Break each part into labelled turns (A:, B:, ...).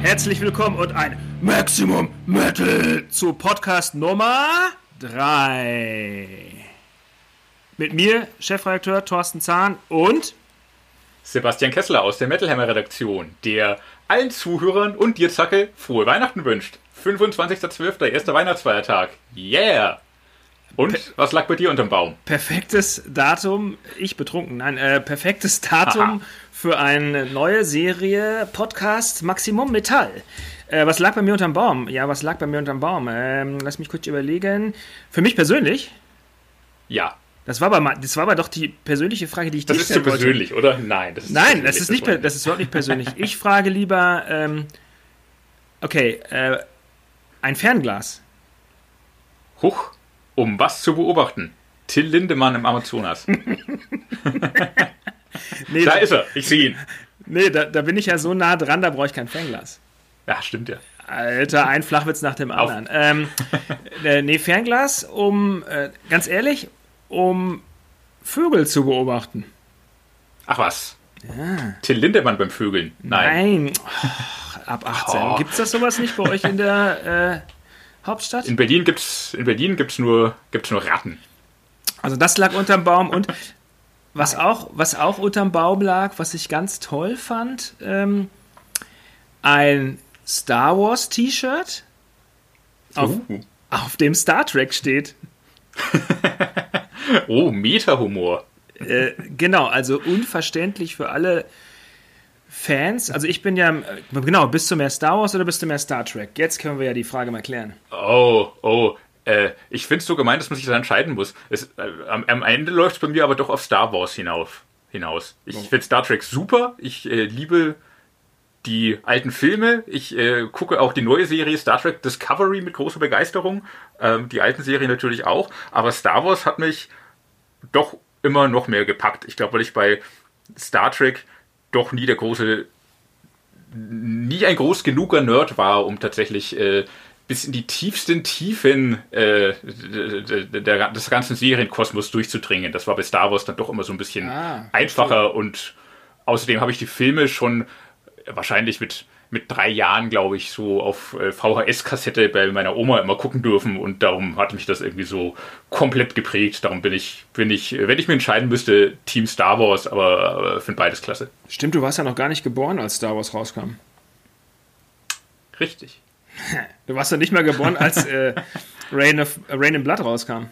A: Herzlich willkommen und ein Maximum Metal zu Podcast Nummer 3. Mit mir, Chefredakteur Thorsten Zahn und
B: Sebastian Kessler aus der Metal Hammer Redaktion, der allen Zuhörern und dir, Zacke, frohe Weihnachten wünscht. 25.12., erster Weihnachtsfeiertag. Yeah! Und was lag bei dir unterm Baum?
A: Perfektes Datum, perfektes Datum für eine neue Serie Podcast Maximum Metall. Was lag bei mir unterm Baum? Lass mich kurz überlegen. Für mich persönlich?
B: Ja.
A: Das war aber doch die persönliche Frage, die ich dir stellen wollte.
B: Das ist zu persönlich, oder? Nein, das ist
A: überhaupt nicht persönlich. Ich frage lieber, ein Fernglas.
B: Huch, um was zu beobachten? Till Lindemann im Amazonas.
A: Nee,
B: da ist er, ich sehe ihn.
A: Nee, da bin ich ja so nah dran, da brauche ich kein Fernglas.
B: Ja, stimmt ja.
A: Alter, ein Flachwitz nach dem anderen. Fernglas, ganz ehrlich, um Vögel zu beobachten.
B: Ach was?
A: Ja.
B: Till Lindemann beim Vögeln? Nein.
A: Ab 18. Gibt's das sowas nicht bei euch in der Hauptstadt?
B: In Berlin gibt's nur Ratten.
A: Also das lag unterm Baum und was auch unterm Baum lag, was ich ganz toll fand, ein Star Wars T-Shirt, auf dem Star Trek steht.
B: Oh, Meta-Humor.
A: Genau, also unverständlich für alle Fans. Also ich bin ja, bist du mehr Star Wars oder bist du mehr Star Trek? Jetzt können wir ja die Frage mal klären.
B: Ich finde es so gemein, dass man sich da entscheiden muss. Am Ende läuft es bei mir aber doch auf Star Wars hinaus. Ich finde Star Trek super. Ich liebe die alten Filme. Ich gucke auch die neue Serie Star Trek Discovery mit großer Begeisterung. Die alten Serien natürlich auch. Aber Star Wars hat mich doch immer noch mehr gepackt. Ich glaube, weil ich bei Star Trek doch nie ein groß genuger Nerd war, um tatsächlich bis in die tiefsten Tiefen des ganzen Serienkosmos durchzudringen. Das war bei Star Wars dann doch immer so ein bisschen einfacher und außerdem habe ich die Filme schon wahrscheinlich mit 3 Jahren, glaube ich, so auf VHS-Kassette bei meiner Oma immer gucken dürfen und darum hat mich das irgendwie so komplett geprägt. Darum bin ich, wenn ich mir entscheiden müsste, Team Star Wars, aber finde beides klasse.
A: Stimmt, du warst ja noch gar nicht geboren, als Star Wars rauskam.
B: Richtig.
A: Du warst ja nicht mal geboren, als Reign in Blood rauskam.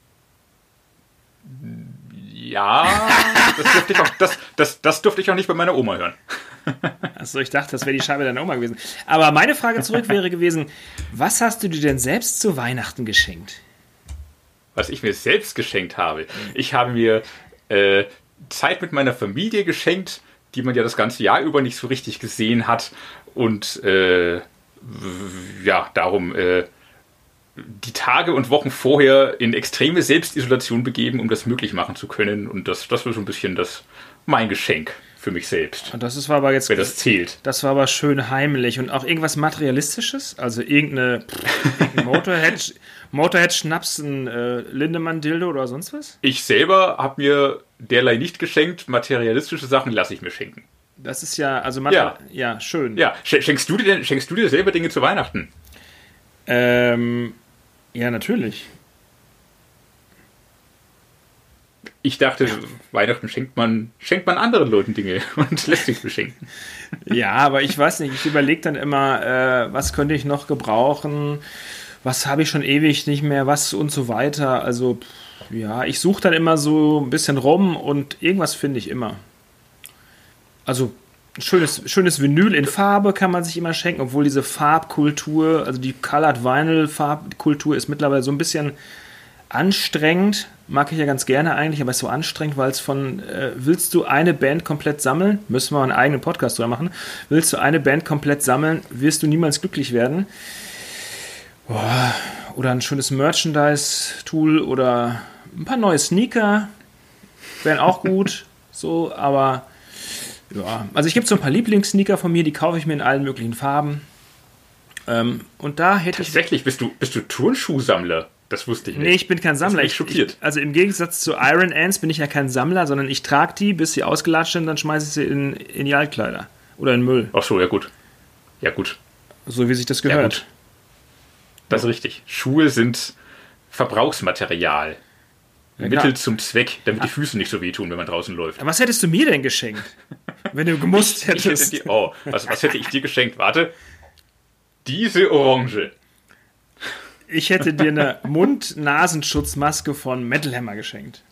B: Ja, das durfte ich auch nicht bei meiner Oma hören.
A: Achso, ich dachte, das wäre die Scheibe deiner Oma gewesen. Aber meine Frage zurück wäre gewesen, was hast du dir denn selbst zu Weihnachten geschenkt?
B: Was ich mir selbst geschenkt habe? Ich habe mir Zeit mit meiner Familie geschenkt, die man ja das ganze Jahr über nicht so richtig gesehen hat. Und darum die Tage und Wochen vorher in extreme Selbstisolation begeben, um das möglich machen zu können. Und das war so ein bisschen mein Geschenk für mich selbst.
A: Und das war aber jetzt,
B: wer das zählt.
A: Das war aber schön heimlich und auch irgendwas Materialistisches, also irgendein Motorhead-Schnaps, ein Lindemann-Dildo oder sonst was?
B: Ich selber habe mir derlei nicht geschenkt, materialistische Sachen lasse ich mir schenken.
A: Das ist ja, also schön.
B: Ja, schenkst du dir selber Dinge zu Weihnachten?
A: Ja, natürlich.
B: Ich dachte, Weihnachten schenkt man anderen Leuten Dinge und lässt sich beschenken.
A: Ja, aber ich weiß nicht, ich überlege dann immer, was könnte ich noch gebrauchen, was habe ich schon ewig nicht mehr, was und so weiter. Also, ich suche dann immer so ein bisschen rum und irgendwas finde ich immer. Also, schönes Vinyl in Farbe kann man sich immer schenken, obwohl diese Farbkultur, also die Colored Vinyl Farbkultur ist mittlerweile so ein bisschen anstrengend. Mag ich ja ganz gerne eigentlich, aber ist so anstrengend, weil es willst du eine Band komplett sammeln, müssen wir einen eigenen Podcast drüber machen, willst du eine Band komplett sammeln, wirst du niemals glücklich werden. Oder ein schönes Merchandise-Tool oder ein paar neue Sneaker wären auch gut, so, aber ja, also ich gibt so ein paar Lieblingssneaker von mir, die kaufe ich mir in allen möglichen Farben. Und da hätte
B: Tatsächlich, bist du Turnschuhsammler? Das wusste ich nicht.
A: Nee, ich bin kein Sammler.
B: Ich schockiert.
A: Also im Gegensatz zu Iron Ants bin ich ja kein Sammler, sondern ich trage die, bis sie ausgelatscht sind, dann schmeiße ich sie in die Altkleider oder in Müll.
B: Ach so, ja gut. Ja gut.
A: So wie sich das gehört.
B: Ja, das ist richtig. Schuhe sind Verbrauchsmaterial. Mittel zum Zweck, damit die Füße nicht so wehtun, wenn man draußen läuft.
A: Was hättest du mir denn geschenkt, wenn du gemusst hättest?
B: Was hätte ich dir geschenkt? Warte. Diese Orange.
A: Ich hätte dir eine Mund-Nasenschutzmaske von Metal Hammer geschenkt.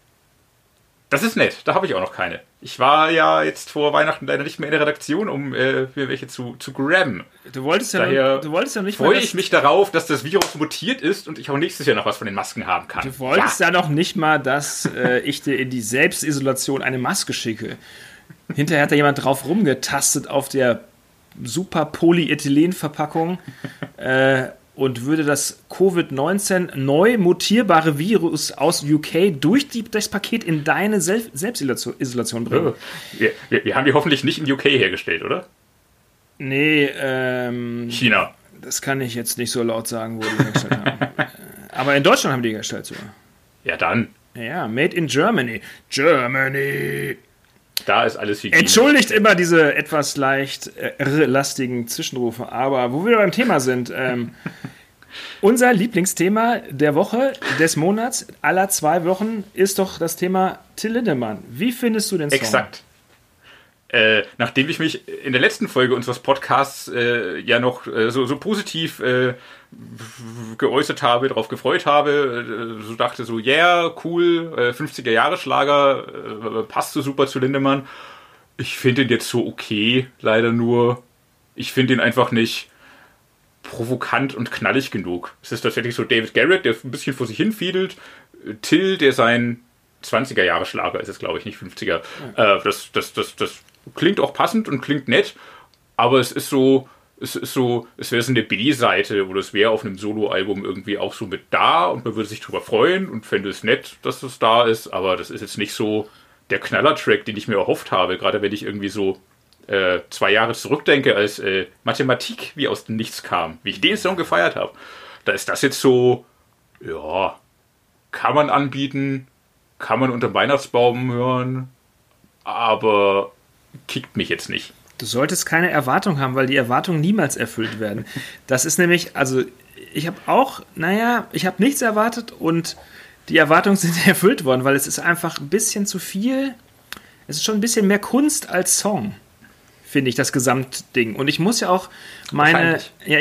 B: Das ist nett, da habe ich auch noch keine. Ich war ja jetzt vor Weihnachten leider nicht mehr in der Redaktion, um mir welche zu grabben.
A: Du wolltest ja nicht
B: freue ich mich darauf, dass das Virus mutiert ist und ich auch nächstes Jahr noch was von den Masken haben kann.
A: Du wolltest ja noch nicht mal, dass ich dir in die Selbstisolation eine Maske schicke. Hinterher hat da jemand drauf rumgetastet auf der super Polyethylen-Verpackung und würde das Covid-19 neu mutierbare Virus aus UK durch das Paket in deine Selbstisolation bringen.
B: Wir haben die hoffentlich nicht in UK hergestellt, oder?
A: Nee,
B: China.
A: Das kann ich jetzt nicht so laut sagen, wo die hergestellt haben. Aber in Deutschland haben die hergestellt sogar.
B: Ja, dann.
A: Ja, made in Germany. Germany!
B: Da ist alles Hygiene.
A: Entschuldigt immer diese etwas leicht lastigen Zwischenrufe, aber wo wir beim Thema sind, unser Lieblingsthema der Woche, des Monats, aller 2 Wochen ist doch das Thema Till Lindemann. Wie findest du den Song?
B: Exakt. Nachdem ich mich in der letzten Folge unseres Podcasts ja noch so positiv geäußert habe, darauf gefreut habe, so dachte so, yeah, cool, 50er-Jahre-Schlager, passt so super zu Lindemann. Ich finde ihn jetzt so okay, leider nur. Ich finde ihn einfach nicht provokant und knallig genug. Es ist tatsächlich so David Garrett, der ein bisschen vor sich hin fiedelt. Till, der sein 20er-Jahre-Schlager ist es, glaube ich, nicht 50er. Das klingt auch passend und klingt nett, aber es wäre so eine B-Seite oder es wäre auf einem Solo-Album irgendwie auch so mit da und man würde sich drüber freuen und fände es nett, dass es da ist, aber das ist jetzt nicht so der Knaller-Track, den ich mir erhofft habe, gerade wenn ich irgendwie so 2 Jahre zurückdenke, als Mathematik wie aus dem Nichts kam, wie ich den Song gefeiert habe. Da ist das jetzt so, ja, kann man anbieten, kann man unter dem Weihnachtsbaum hören, aber kickt mich jetzt nicht.
A: Du solltest keine Erwartung haben, weil die Erwartungen niemals erfüllt werden. Das ist nämlich, also ich habe nichts erwartet und die Erwartungen sind erfüllt worden, weil es ist einfach ein bisschen zu viel, es ist schon ein bisschen mehr Kunst als Song, finde ich, das Gesamtding. Und ich muss ja auch sag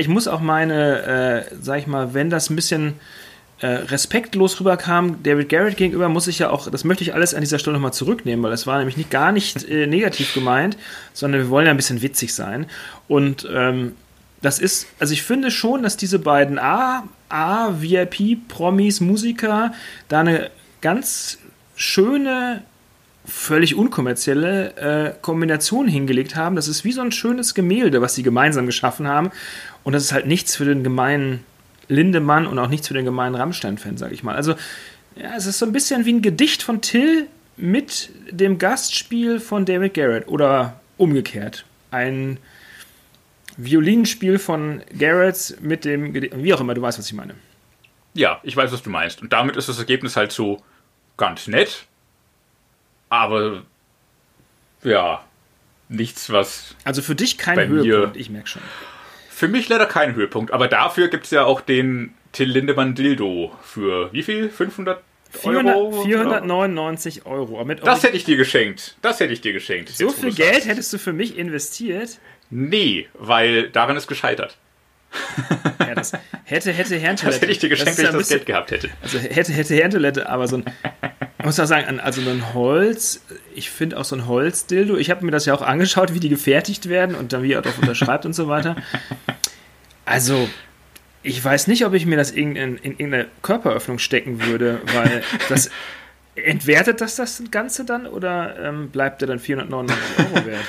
A: ich mal, wenn das ein bisschen respektlos rüberkam, David Garrett gegenüber, muss ich ja auch, das möchte ich alles an dieser Stelle nochmal zurücknehmen, weil das war nämlich gar nicht negativ gemeint, sondern wir wollen ja ein bisschen witzig sein. Und das ist, also ich finde schon, dass diese beiden VIP-Promis, Musiker, da eine ganz schöne, völlig unkommerzielle Kombination hingelegt haben. Das ist wie so ein schönes Gemälde, was sie gemeinsam geschaffen haben. Und das ist halt nichts für den gemeinen Lindemann und auch nichts für den gemeinen Rammstein-Fan, sag ich mal. Also, ja, es ist so ein bisschen wie ein Gedicht von Till mit dem Gastspiel von David Garrett oder umgekehrt. Ein Violinspiel von Garrett mit dem Gedicht, wie auch immer, du weißt, was ich meine.
B: Ja, ich weiß, was du meinst. Und damit ist das Ergebnis halt so ganz nett, aber ja, nichts, was.
A: Also für dich kein Höhepunkt, ich merke schon.
B: Für mich leider kein Höhepunkt, aber dafür gibt es ja auch den Till Lindemann Dildo für wie viel? 500 Euro?
A: 499 Euro.
B: Das hätte ich dir geschenkt.
A: So viel Geld hättest du für mich investiert?
B: Nee, weil daran ist gescheitert.
A: Ja, das hätte Herrentoilette.
B: Das hätte ich dir geschenkt, wenn ich das Geld gehabt hätte.
A: Also hätte Herrentoilette, aber so ein, ich muss auch sagen, also ein Holz, ich finde auch so ein Holzdildo, ich habe mir das ja auch angeschaut, wie die gefertigt werden und dann wie er darauf unterschreibt und so weiter. Also, ich weiß nicht, ob ich mir das in irgendeine Körperöffnung stecken würde, weil das entwertet das Ganze dann oder bleibt der dann 499 Euro wert?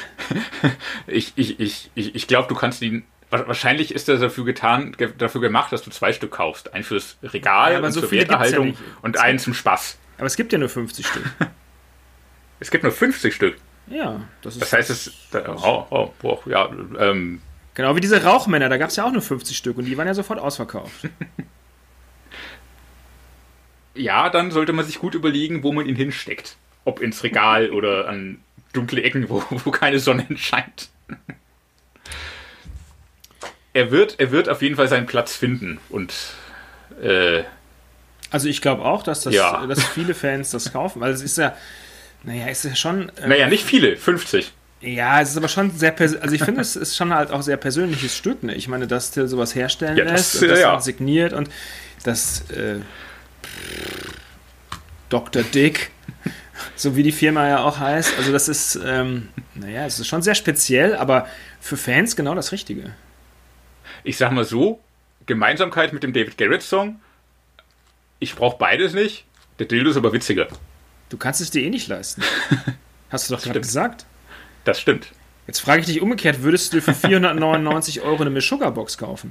B: Ich glaube, du kannst ihn. Wahrscheinlich ist das dafür gemacht, dass du 2 Stück kaufst. Einen fürs Regal
A: ja,
B: und
A: so
B: zur Werterhaltung ja und einen zum Spaß.
A: Aber es gibt ja nur 50 Stück.
B: Es gibt nur 50 Stück?
A: Ja.
B: Das heißt,
A: genau wie diese Rauchmänner, da gab es ja auch nur 50 Stück und die waren ja sofort ausverkauft.
B: Ja, dann sollte man sich gut überlegen, wo man ihn hinsteckt. Ob ins Regal oder an dunkle Ecken, wo keine Sonne scheint. er wird auf jeden Fall seinen Platz finden. Und
A: also ich glaube auch, dass viele Fans das kaufen, weil es ist ja, ist ja schon...
B: nicht viele, 50.
A: Ja, es ist aber schon sehr also ich finde, es ist schon halt auch sehr persönliches Stück, ne? Ich meine, dass Till sowas herstellen lässt und das dann signiert und das Dr. Dick, so wie die Firma ja auch heißt, also das ist, es ist schon sehr speziell, aber für Fans genau das Richtige.
B: Ich sag mal so, Gemeinsamkeit mit dem David Garrett-Song, ich brauche beides nicht, der Dildo ist aber witziger.
A: Du kannst es dir eh nicht leisten. Hast du doch gerade gesagt.
B: Das stimmt.
A: Jetzt frage ich dich umgekehrt, würdest du für 499 € eine Meshuggah-Box kaufen?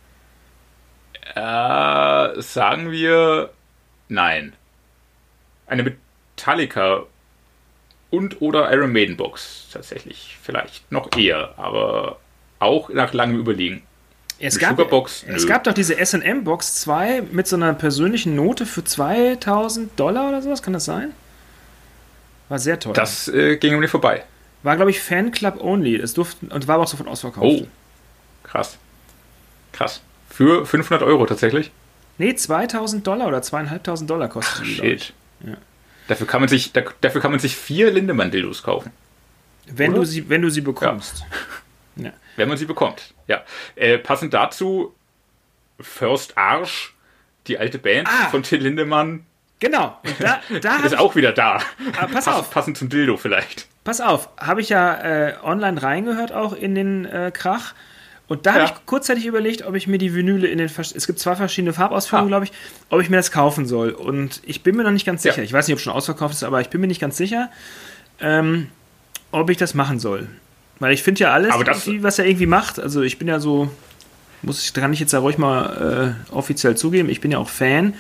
B: Sagen wir nein. Eine Metallica und oder Iron Maiden Box tatsächlich. Vielleicht noch eher, aber auch nach langem Überlegen.
A: Es gab doch diese S&M-Box 2 mit so einer persönlichen Note für $2.000 oder sowas, kann das sein? War sehr teuer.
B: Das ging mir vorbei.
A: War, glaube ich, Fanclub only. Es und war aber auch sofort ausverkauft.
B: Oh, krass. Für 500 € tatsächlich?
A: Nee, $2.000 oder $2.500 kostet die.
B: Shit. Ja. Dafür kann man sich 4 Lindemann-Dildos kaufen.
A: Wenn du sie bekommst.
B: Ja. Ja. Wenn man sie bekommt, ja. Passend dazu First Arsch, die alte Band von Till Lindemann.
A: Genau. Und da
B: ist auch wieder da.
A: Pass auf.
B: Passend zum Dildo vielleicht.
A: Pass auf, habe ich ja online reingehört auch in den Krach. Und da habe ich kurzzeitig überlegt, ob ich mir die Vinyle es gibt 2 verschiedene Farbausführungen, glaube ich, ob ich mir das kaufen soll. Und ich bin mir noch nicht ganz sicher. Ich weiß nicht, ob es schon ausverkauft ist, aber ich bin mir nicht ganz sicher, ob ich das machen soll. Weil ich finde ja alles, was er irgendwie macht, also ich bin ja so, kann ich jetzt ja ruhig mal offiziell zugeben, ich bin ja auch Fan.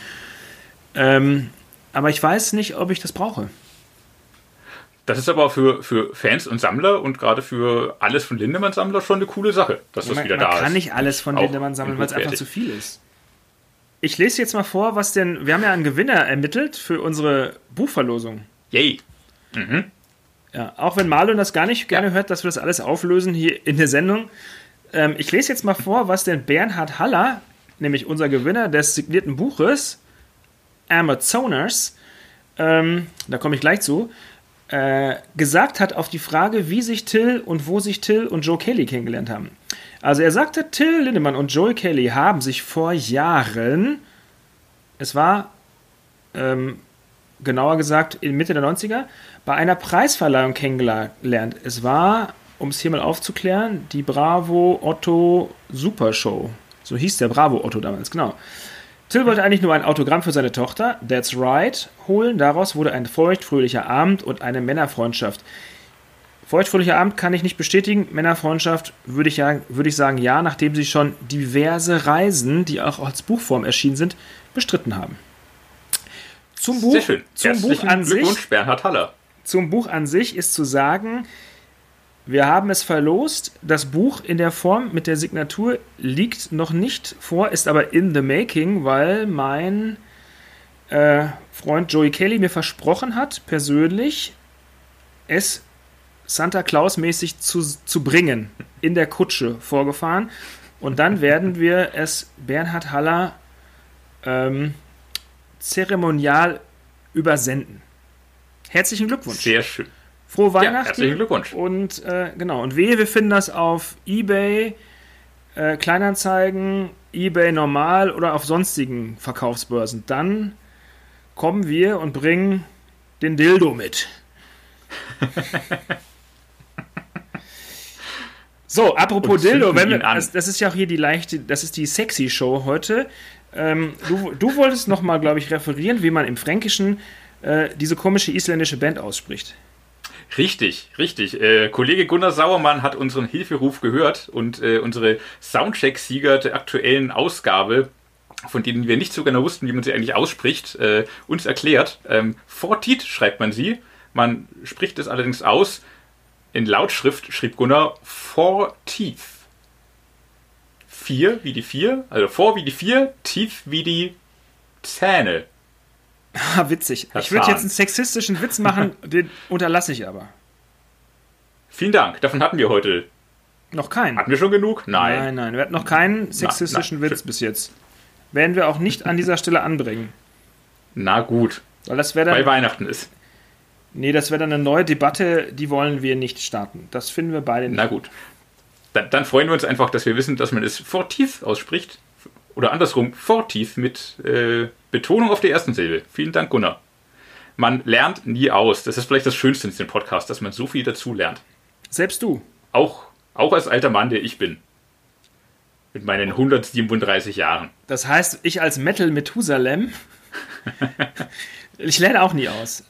A: Aber ich weiß nicht, ob ich das brauche.
B: Das ist aber für Fans und Sammler und gerade für alles von Lindemann Sammler schon eine coole Sache, dass das wieder da ist.
A: Man kann nicht alles von Lindemann sammeln, weil es einfach zu viel ist. Ich lese jetzt mal vor, wir haben ja einen Gewinner ermittelt für unsere Buchverlosung.
B: Yay. Mhm.
A: Ja, auch wenn Marlon das gar nicht gerne hört, dass wir das alles auflösen hier in der Sendung. Ich lese jetzt mal vor, was denn Bernhard Haller, nämlich unser Gewinner des signierten Buches, Amazoners, da komme ich gleich zu, gesagt hat auf die Frage, wie sich Till und wo sich Till und Joe Kelly kennengelernt haben. Also er sagte, Till Lindemann und Joe Kelly haben sich vor Jahren, es war genauer gesagt in Mitte der 90er, bei einer Preisverleihung kennengelernt. Es war, um es hier mal aufzuklären, die Bravo Otto Super Show. So hieß der Bravo Otto damals, genau. Till wollte eigentlich nur ein Autogramm für seine Tochter, That's Right, holen. Daraus wurde ein feuchtfröhlicher Abend und eine Männerfreundschaft. Feuchtfröhlicher Abend kann ich nicht bestätigen. Männerfreundschaft würde ich sagen, ja, nachdem sie schon diverse Reisen, die auch als Buchform erschienen sind, bestritten haben. Zum Buch,
B: sehr schön.
A: Zum Buch an
B: sich, Bernhard Haller.
A: Zum Buch an sich ist zu sagen, wir haben es verlost. Das Buch in der Form mit der Signatur liegt noch nicht vor, ist aber in the making, weil mein Freund Joey Kelly mir versprochen hat, persönlich, es Santa Claus-mäßig zu bringen, in der Kutsche vorgefahren. Und dann werden wir es Bernhard Haller zeremonial übersenden. Herzlichen Glückwunsch.
B: Sehr schön.
A: Frohe Weihnachten.
B: Ja, herzlichen Glückwunsch.
A: Und genau. Und wir finden das auf eBay, Kleinanzeigen, eBay normal oder auf sonstigen Verkaufsbörsen. Dann kommen wir und bringen den Dildo mit. So, apropos Dildo, das ist ja auch hier das ist die sexy Show heute. Du wolltest nochmal, glaube ich, referieren, wie man im Fränkischen diese komische isländische Band ausspricht.
B: Richtig. Kollege Gunnar Sauermann hat unseren Hilferuf gehört und unsere Soundcheck-Sieger der aktuellen Ausgabe, von denen wir nicht so genau wussten, wie man sie eigentlich ausspricht, uns erklärt. Fortit schreibt man sie. Man spricht es allerdings aus. In Lautschrift schrieb Gunnar Forteeth. 4 wie die 4, also vor wie die 4, Teeth wie die Zähne.
A: Witzig. Ich würde jetzt einen sexistischen Witz machen, den unterlasse ich aber.
B: Vielen Dank, davon hatten wir heute
A: Noch keinen.
B: Hatten wir schon genug?
A: Nein. Wir hatten noch keinen sexistischen Witz bis jetzt. Werden wir auch nicht an dieser Stelle anbringen.
B: Na gut.
A: Weil das wäre dann...
B: Weil Weihnachten ist.
A: Nee, das wäre dann eine neue Debatte, die wollen wir nicht starten. Das finden wir beide nicht.
B: Na gut. Dann freuen wir uns einfach, dass wir wissen, dass man es Fortief ausspricht. Oder andersrum, Fortief mit Betonung auf der ersten Silbe. Vielen Dank, Gunnar. Man lernt nie aus. Das ist vielleicht das Schönste in diesem Podcast, dass man so viel dazu lernt.
A: Selbst du.
B: Auch als alter Mann, der ich bin. Mit meinen 137 Jahren.
A: Das heißt, ich als Metal Methusalem, ich lerne auch nie aus.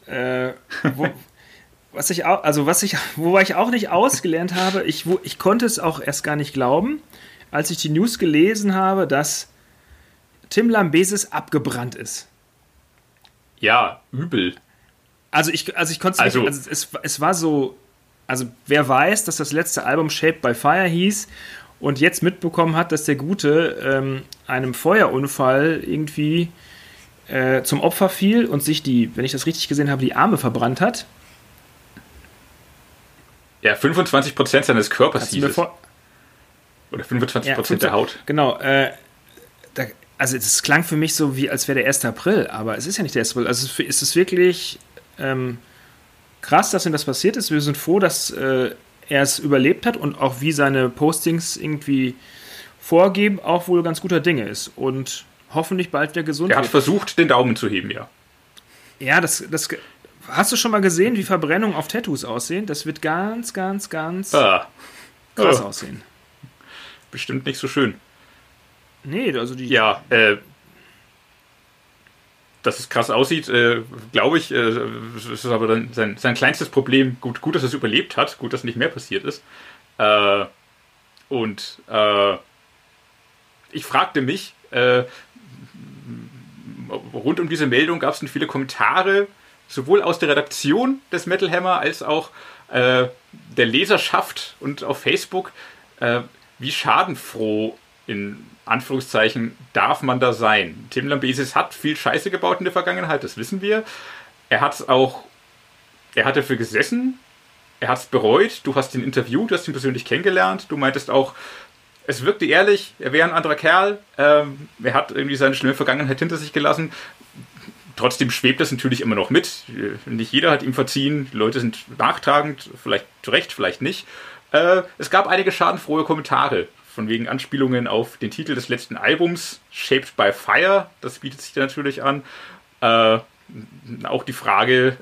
A: Wobei ich auch nicht ausgelernt habe, ich konnte es auch erst gar nicht glauben, als ich die News gelesen habe, dass Tim Lambesis abgebrannt ist.
B: Ja, übel.
A: Ich konnte es nicht, es war so, wer weiß, dass das letzte Album Shaped by Fire hieß und jetzt mitbekommen hat, dass der Gute einem Feuerunfall irgendwie zum Opfer fiel und sich wenn ich das richtig gesehen habe, die Arme verbrannt hat.
B: Ja, 25% seines Körpers hieß es. Oder 25% der Haut.
A: Genau. Es klang für mich so, wie als wäre der 1. April, aber es ist ja nicht der 1. April. Also es ist wirklich krass, dass ihm das passiert ist. Wir sind froh, dass er es überlebt hat und auch wie seine Postings irgendwie vorgeben, auch wohl ganz guter Dinge ist. Und hoffentlich bald wieder gesund wird.
B: Er hat versucht, den Daumen zu heben, ja.
A: Ja, hast du schon mal gesehen, wie Verbrennungen auf Tattoos aussehen? Das wird ganz, ganz, ganz krass aussehen.
B: Bestimmt nicht so schön.
A: Nee, also die...
B: Ja, dass es krass aussieht, glaube ich, ist aber dann sein kleinstes Problem. Gut, dass es überlebt hat. Gut, dass nicht mehr passiert ist. Ich fragte mich, rund um diese Meldung gab es viele Kommentare, sowohl aus der Redaktion des Metal Hammer als auch der Leserschaft und auf Facebook, wie schadenfroh in Anführungszeichen darf man da sein. Tim Lambesis hat viel Scheiße gebaut in der Vergangenheit, das wissen wir. Er hat dafür gesessen, er hat es bereut, du hast ihn interviewt, du hast ihn persönlich kennengelernt, du meintest auch, es wirkte ehrlich, er wäre ein anderer Kerl, er hat irgendwie seine schlimme Vergangenheit hinter sich gelassen. Trotzdem schwebt das natürlich immer noch mit. Nicht jeder hat ihm verziehen, die Leute sind nachtragend, vielleicht zu Recht, vielleicht nicht. Es gab einige schadenfrohe Kommentare, von wegen Anspielungen auf den Titel des letzten Albums, Shaped by Fire, das bietet sich da natürlich an. Auch die Frage,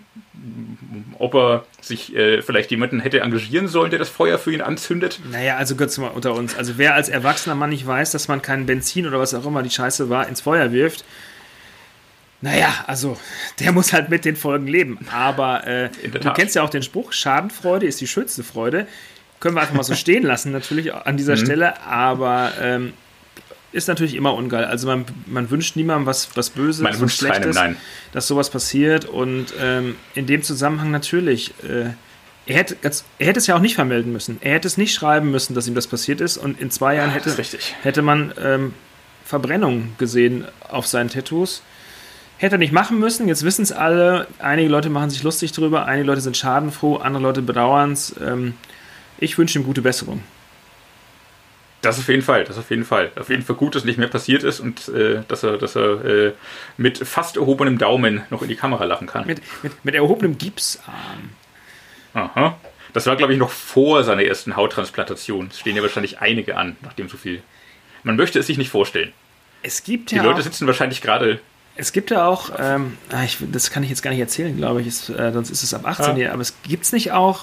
B: ob er sich vielleicht jemanden hätte engagieren sollen, der das Feuer für ihn anzündet.
A: Naja, also kurz mal unter uns. Also wer als erwachsener Mann nicht weiß, dass man kein Benzin oder was auch immer die Scheiße war, ins Feuer wirft, naja, also der muss halt mit den Folgen leben. Aber du kennst ja auch den Spruch, Schadenfreude ist die schönste Freude. Können wir einfach mal so stehen lassen, natürlich an dieser Stelle, aber ist natürlich immer ungeil. Also man wünscht niemandem was Böses, was Schlechtes, dass sowas passiert. Und in dem Zusammenhang natürlich, er hätte es ja auch nicht vermelden müssen. Er hätte es nicht schreiben müssen, dass ihm das passiert ist. Und in 2 Jahren hätte man Verbrennung gesehen auf seinen Tattoos. Hätte er nicht machen müssen, jetzt wissen es alle. Einige Leute machen sich lustig drüber, einige Leute sind schadenfroh, andere Leute bedauern es. Ich wünsche ihm gute Besserung.
B: Das auf jeden Fall. Auf jeden Fall gut, dass nicht mehr passiert ist und dass er mit fast erhobenem Daumen noch in die Kamera lachen kann.
A: Mit erhobenem Gipsarm.
B: Aha. Das war, glaube ich, noch vor seiner ersten Hauttransplantation. Es stehen ja wahrscheinlich einige an, nachdem so viel. Man möchte es sich nicht vorstellen. Die Leute sitzen wahrscheinlich gerade.
A: Es gibt ja auch, das kann ich jetzt gar nicht erzählen, glaube ich, sonst ist es ab 18 Jahren, aber es gibt es nicht auch,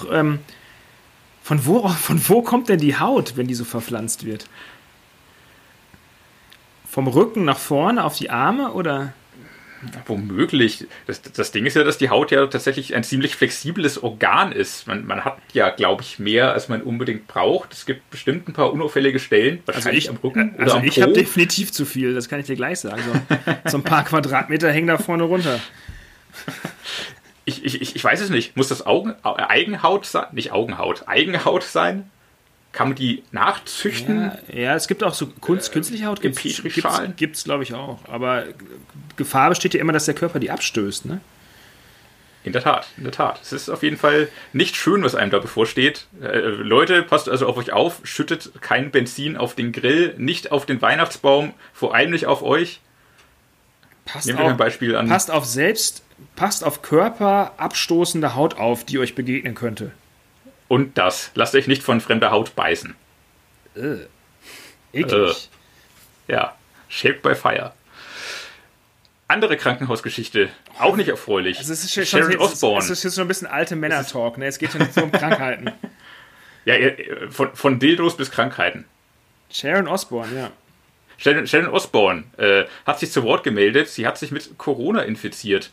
A: von wo kommt denn die Haut, wenn die so verpflanzt wird? Vom Rücken nach vorne auf die Arme oder?
B: Womöglich. Das Ding ist ja, dass die Haut ja tatsächlich ein ziemlich flexibles Organ ist. Man hat ja, glaube ich, mehr, als man unbedingt braucht. Es gibt bestimmt ein paar unauffällige Stellen, wahrscheinlich am Rücken oder am Po.
A: Ich habe definitiv zu viel, das kann ich dir gleich sagen. So ein paar Quadratmeter hängen da vorne runter.
B: Ich weiß es nicht. Muss das Eigenhaut sein? Nicht Augenhaut. Eigenhaut sein? Kann man die nachzüchten?
A: Ja, es gibt auch so künstliche Haut. Gibt es, glaube ich, auch. Aber Gefahr besteht ja immer, dass der Körper die abstößt, ne?
B: In der Tat, in der Tat. Es ist auf jeden Fall nicht schön, was einem da bevorsteht. Leute, passt also auf euch auf, schüttet kein Benzin auf den Grill, nicht auf den Weihnachtsbaum, vor allem nicht auf euch.
A: Nehmen wir ein Beispiel an. Passt auf körperabstoßende Haut auf, die euch begegnen könnte.
B: Und das. Lasst euch nicht von fremder Haut beißen.
A: Eklig.
B: Ja, shaped by fire. Andere Krankenhausgeschichte, auch nicht erfreulich.
A: Also es ist Sharon Osbourne. Es ist jetzt schon ein bisschen alte Männer-Talk, ne? Es geht schon nicht so um Krankheiten.
B: Ja, von Dildos bis Krankheiten.
A: Sharon Osbourne, ja.
B: Sharon Osbourne hat sich zu Wort gemeldet, sie hat sich mit Corona infiziert.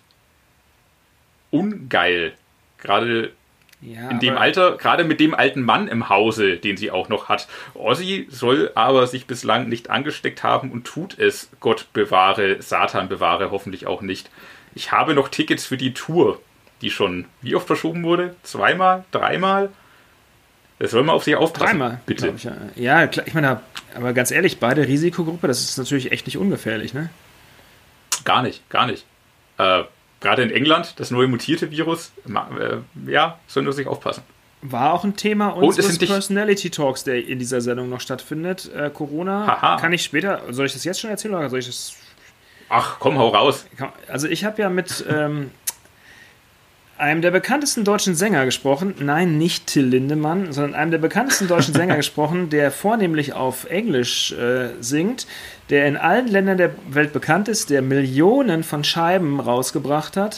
B: Ungeil. Gerade in dem Alter, gerade mit dem alten Mann im Hause, den sie auch noch hat. Ozzy soll aber sich bislang nicht angesteckt haben und tut es, Gott bewahre, Satan bewahre, hoffentlich auch nicht. Ich habe noch Tickets für die Tour, die schon wie oft verschoben wurde? 2-mal? 3-mal? Das soll man auf sich aufpassen.
A: 3-mal,
B: bitte.
A: Ich, ja, klar, ich meine, aber ganz ehrlich, beide Risikogruppe, das ist natürlich echt nicht ungefährlich, ne?
B: Gar nicht. Gerade in England, das neue mutierte Virus, soll nur sich aufpassen.
A: War auch ein Thema unseres Personality Talks, der in dieser Sendung noch stattfindet. Corona.
B: Haha.
A: Kann ich später, soll ich das jetzt schon erzählen oder soll ich das...
B: Ach, komm, hau raus.
A: Also ich habe ja mit einem der bekanntesten deutschen Sänger gesprochen. Nein, nicht Till Lindemann, sondern einem der bekanntesten deutschen Sänger gesprochen, der vornehmlich auf Englisch singt, der in allen Ländern der Welt bekannt ist, der Millionen von Scheiben rausgebracht hat,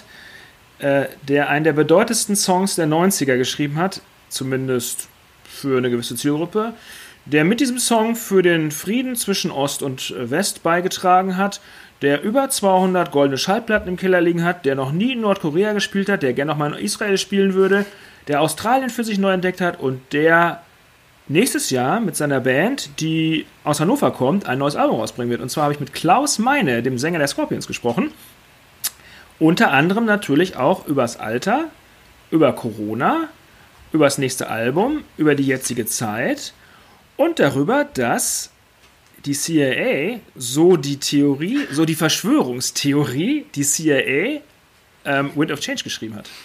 A: der einen der bedeutendsten Songs der 90er geschrieben hat, zumindest für eine gewisse Zielgruppe, der mit diesem Song für den Frieden zwischen Ost und West beigetragen hat, der über 200 goldene Schallplatten im Keller liegen hat, der noch nie in Nordkorea gespielt hat, der gerne noch mal in Israel spielen würde, der Australien für sich neu entdeckt hat und der nächstes Jahr mit seiner Band, die aus Hannover kommt, ein neues Album rausbringen wird. Und zwar habe ich mit Klaus Meine, dem Sänger der Scorpions, gesprochen. Unter anderem natürlich auch übers Alter, über Corona, über das nächste Album, über die jetzige Zeit und darüber, dass die CIA, so die Verschwörungstheorie, die CIA Wind of Change geschrieben hat.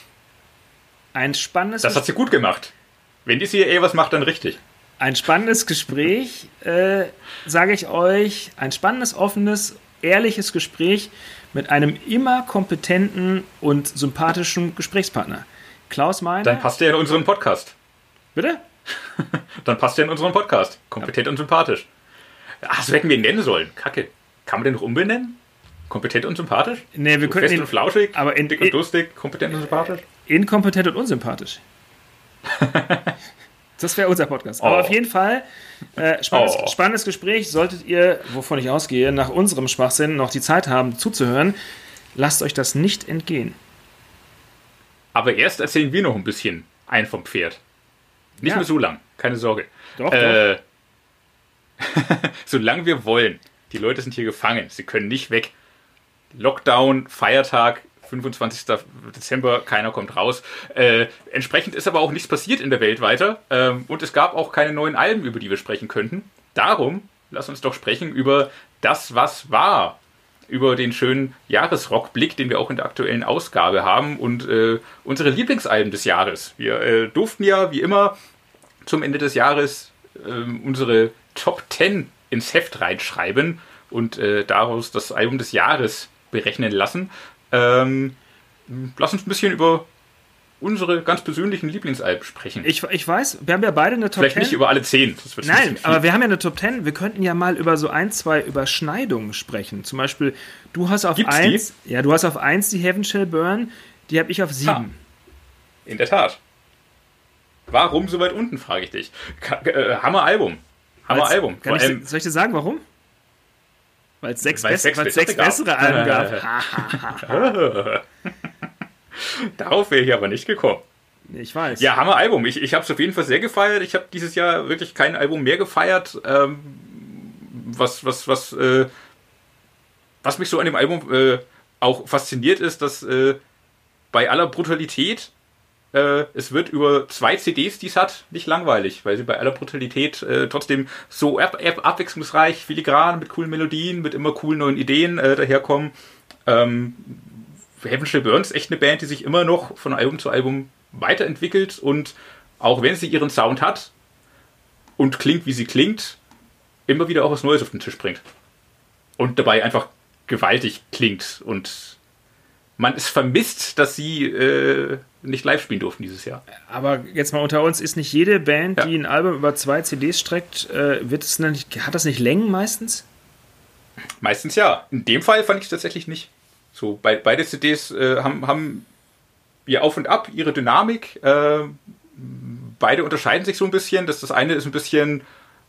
A: Ein spannendes...
B: Das hat sie gut gemacht. Wenn die CIA was macht, dann richtig.
A: Ein spannendes Gespräch, sage ich euch. Ein spannendes, offenes, ehrliches Gespräch mit einem immer kompetenten und sympathischen Gesprächspartner. Klaus Meine.
B: Dann passt der in unseren Podcast.
A: Bitte?
B: Dann passt der in unseren Podcast. Kompetent und sympathisch. Ach, so hätten wir ihn nennen sollen. Kacke. Kann man den noch umbenennen? Kompetent und sympathisch?
A: Nee, wir könnten
B: fest
A: ihn...
B: und flauschig,
A: aber
B: dick und lustig, kompetent und sympathisch?
A: Inkompetent und unsympathisch. Das wäre unser Podcast. Aber auf jeden Fall, spannendes Gespräch. Solltet ihr, wovon ich ausgehe, nach unserem Schwachsinn noch die Zeit haben zuzuhören, lasst euch das nicht entgehen.
B: Aber erst erzählen wir noch ein bisschen ein vom Pferd. Nicht mehr so lang, keine Sorge.
A: Doch.
B: Solange wir wollen. Die Leute sind hier gefangen. Sie können nicht weg. Lockdown, Feiertag, 25. Dezember, keiner kommt raus. Entsprechend ist aber auch nichts passiert in der Welt weiter. Und es gab auch keine neuen Alben, über die wir sprechen könnten. Darum, lass uns doch sprechen über das, was war. Über den schönen Jahresrockblick, den wir auch in der aktuellen Ausgabe haben. Und unsere Lieblingsalben des Jahres. Wir durften ja, wie immer, zum Ende des Jahres unsere Top 10 ins Heft reinschreiben und daraus das Album des Jahres berechnen lassen. Lass uns ein bisschen über unsere ganz persönlichen Lieblingsalben sprechen.
A: Ich weiß, wir haben ja beide eine Top 10.
B: Vielleicht nicht über alle 10.
A: Nein, aber wir haben ja eine Top 10. Wir könnten ja mal über so 1-2 Überschneidungen sprechen. Zum Beispiel, du hast auf 1 die Heaven Shall Burn, die habe ich auf 7.
B: Ha. In der Tat. Warum so weit unten, frage ich dich. Hammer-Album. Hammer-Album.
A: Soll ich dir sagen, warum? Weil es 6 bessere Alben gab.
B: Darauf wäre ich aber nicht gekommen.
A: Ich weiß.
B: Ja, Hammer-Album. Ich habe es auf jeden Fall sehr gefeiert. Ich habe dieses Jahr wirklich kein Album mehr gefeiert. Was mich so an dem Album auch fasziniert ist, dass bei aller Brutalität es wird über 2 CDs, die es hat, nicht langweilig, weil sie bei aller Brutalität trotzdem so abwechslungsreich, filigran, mit coolen Melodien, mit immer coolen neuen Ideen daherkommen. Heaven Shall Burn ist echt eine Band, die sich immer noch von Album zu Album weiterentwickelt und auch wenn sie ihren Sound hat und klingt, wie sie klingt, immer wieder auch was Neues auf den Tisch bringt. Und dabei einfach gewaltig klingt und man ist vermisst, dass sie nicht live spielen durften dieses Jahr.
A: Aber jetzt mal unter uns, ist nicht jede Band, die ein Album über 2 CDs streckt, hat das nicht Längen meistens?
B: Meistens ja. In dem Fall fand ich es tatsächlich nicht. So, beide CDs haben ihr Auf und Ab, ihre Dynamik. Beide unterscheiden sich so ein bisschen. Das eine ist ein bisschen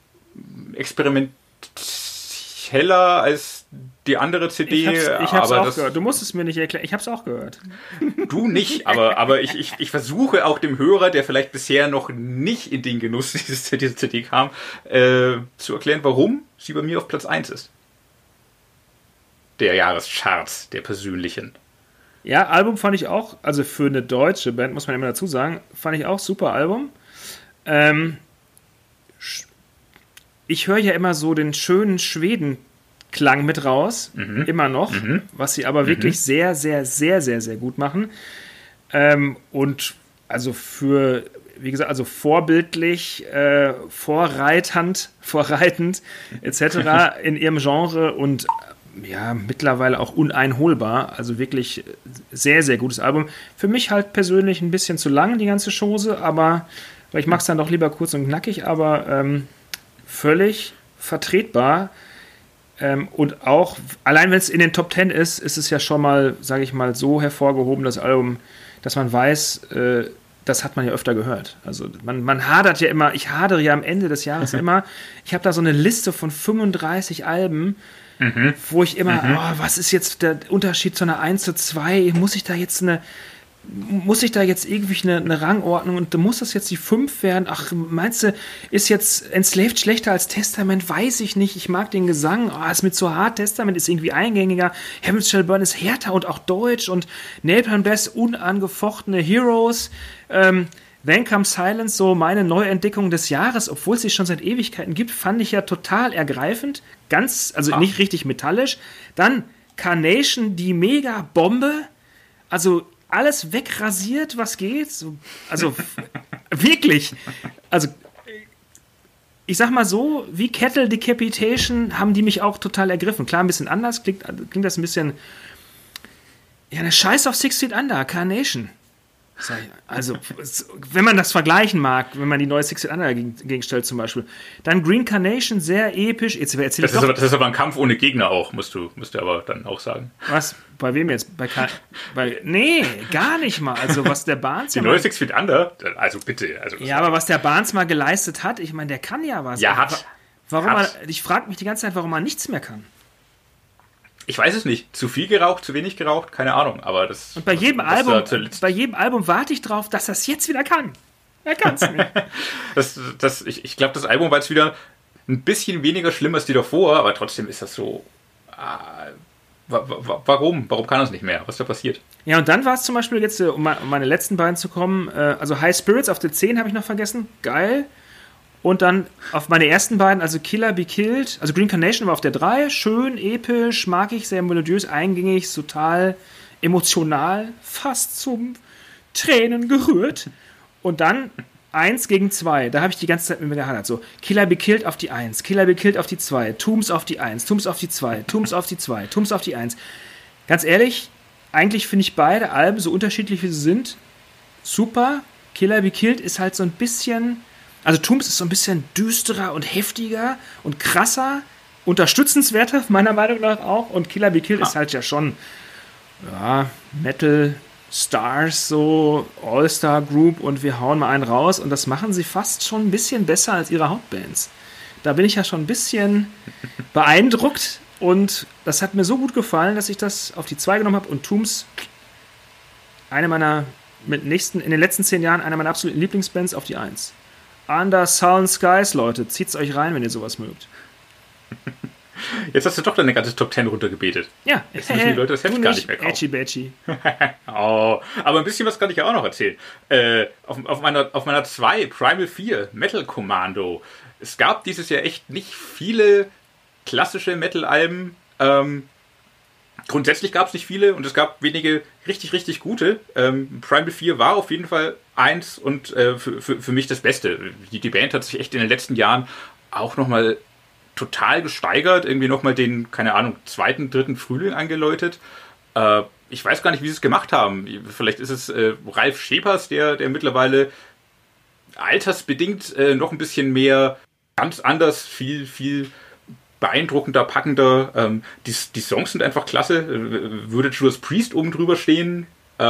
B: experimenteller als die andere CD.
A: Ich hab's auch gehört. Du musst es mir nicht erklären. Ich hab's auch gehört.
B: Du nicht, aber ich versuche auch dem Hörer, der vielleicht bisher noch nicht in den Genuss dieser CD kam, zu erklären, warum sie bei mir auf Platz 1 ist. Der Jahrescharts, der persönlichen.
A: Ja, Album fand ich auch, also für eine deutsche Band, muss man immer dazu sagen, fand ich auch super Album. Ich höre ja immer so den schönen Schweden-Klang mit raus, immer noch, was sie aber wirklich sehr, sehr, sehr, sehr, sehr gut machen. Und also wie gesagt, also vorbildlich, vorreitend etc. in ihrem Genre und ja, mittlerweile auch uneinholbar. Also wirklich sehr, sehr gutes Album. Für mich halt persönlich ein bisschen zu lang, die ganze Chose, aber weil ich mag es dann doch lieber kurz und knackig, aber völlig vertretbar. Und auch, allein wenn es in den Top 10 ist, ist es ja schon mal, sage ich mal, so hervorgehoben, das Album, dass man weiß, das hat man ja öfter gehört. Also man hadert ja immer, ich hadere ja am Ende des Jahres immer, ich habe da so eine Liste von 35 Alben, wo ich immer, was ist jetzt der Unterschied zu einer 1 zu 2? Muss ich da jetzt irgendwie eine Rangordnung und muss das jetzt die 5 werden? Ach, meinst du, ist jetzt Enslaved schlechter als Testament? Weiß ich nicht. Ich mag den Gesang. Ist mir zu hart. Testament ist irgendwie eingängiger. Heaven Shall Burn ist härter und auch deutsch und Napalm Death unangefochtene Heroes. Then Comes Silence, so meine Neuentdeckung des Jahres, obwohl es sie schon seit Ewigkeiten gibt, fand ich ja total ergreifend. Nicht richtig metallisch. Dann Carnation, die Mega-Bombe. Also alles wegrasiert, was geht. Also wirklich. Also ich sag mal so, wie Cattle Decapitation haben die mich auch total ergriffen. Klar, ein bisschen anders, klingt das ein bisschen. Ja, eine Scheiß auf 6 Feet Under, Carnation. Also, wenn man das vergleichen mag, wenn man die neue Six Feet Under gegenstellt zum Beispiel, dann Green Carnation, sehr episch. Das ist
B: aber ein Kampf ohne Gegner auch, musst du aber dann auch sagen.
A: Was? Bei wem jetzt? Nee, gar nicht mal. Also, was der Barnes...
B: Die neue Six Feet Under? Also, bitte. Also,
A: ja, aber was der Barnes mal geleistet hat, ich meine, der kann ja was.
B: Ja, hat.
A: Ich frage mich die ganze Zeit, warum er nichts mehr kann.
B: Ich weiß es nicht. Zu viel geraucht, zu wenig geraucht, keine Ahnung. Aber das.
A: Und bei jedem Album warte ich drauf, dass er es jetzt wieder kann. Er kann es nicht.
B: Ich glaube, das Album war jetzt wieder ein bisschen weniger schlimm als die davor, aber trotzdem ist das so. Warum? Warum kann er es nicht mehr? Was ist da passiert?
A: Ja, und dann war es zum Beispiel jetzt, um meine letzten beiden zu kommen, also High Spirits auf der 10 habe ich noch vergessen. Geil. Und dann auf meine ersten beiden, also Killer Be Killed, also Green Carnation war auf der 3, schön, episch, mag ich, sehr melodiös, eingängig, total emotional, fast zum Tränen gerührt. Und dann 1 gegen 2, da habe ich die ganze Zeit mit mir gehadert. So, Killer Be Killed auf die 1, Killer Be Killed auf die 2, Tombs auf die 1, Tombs auf die 2, Tombs auf die 2, Tombs auf die 1. Ganz ehrlich, eigentlich finde ich beide Alben, so unterschiedlich wie sie sind, super. Killer Be Killed ist halt so ein bisschen... Also Tombs ist so ein bisschen düsterer und heftiger und krasser, unterstützenswerter, meiner Meinung nach auch. Und Killer Be Killed ist halt ja schon Metal Stars, so All-Star Group und wir hauen mal einen raus. Und das machen sie fast schon ein bisschen besser als ihre Hauptbands. Da bin ich ja schon ein bisschen beeindruckt und das hat mir so gut gefallen, dass ich das auf die 2 genommen habe. Und Tombs, in den letzten 10 Jahren eine meiner absoluten Lieblingsbands, auf die 1. Under Sullen Skies, Leute. Zieht's euch rein, wenn ihr sowas mögt.
B: Jetzt hast du doch deine ganze Top 10 runtergebetet.
A: Ja.
B: Jetzt müssen die Leute das Heft gar nicht mehr kaufen.
A: Edgy.
B: Aber ein bisschen was kann ich ja auch noch erzählen. Auf meiner 2, Primal 4, Metal Commando. Es gab dieses Jahr echt nicht viele klassische Metal-Alben. grundsätzlich gab es nicht viele und es gab wenige richtig, richtig gute. Primal 4 war auf jeden Fall eins und für mich das Beste. Die Band hat sich echt in den letzten Jahren auch nochmal total gesteigert, irgendwie nochmal den, keine Ahnung, zweiten, dritten Frühling angeläutet. Ich weiß gar nicht, wie sie es gemacht haben. Vielleicht ist es Ralf Schepers, der mittlerweile altersbedingt noch ein bisschen mehr, ganz anders, viel beeindruckender, packender. Die Songs sind einfach klasse. Würde Judas Priest oben drüber stehen,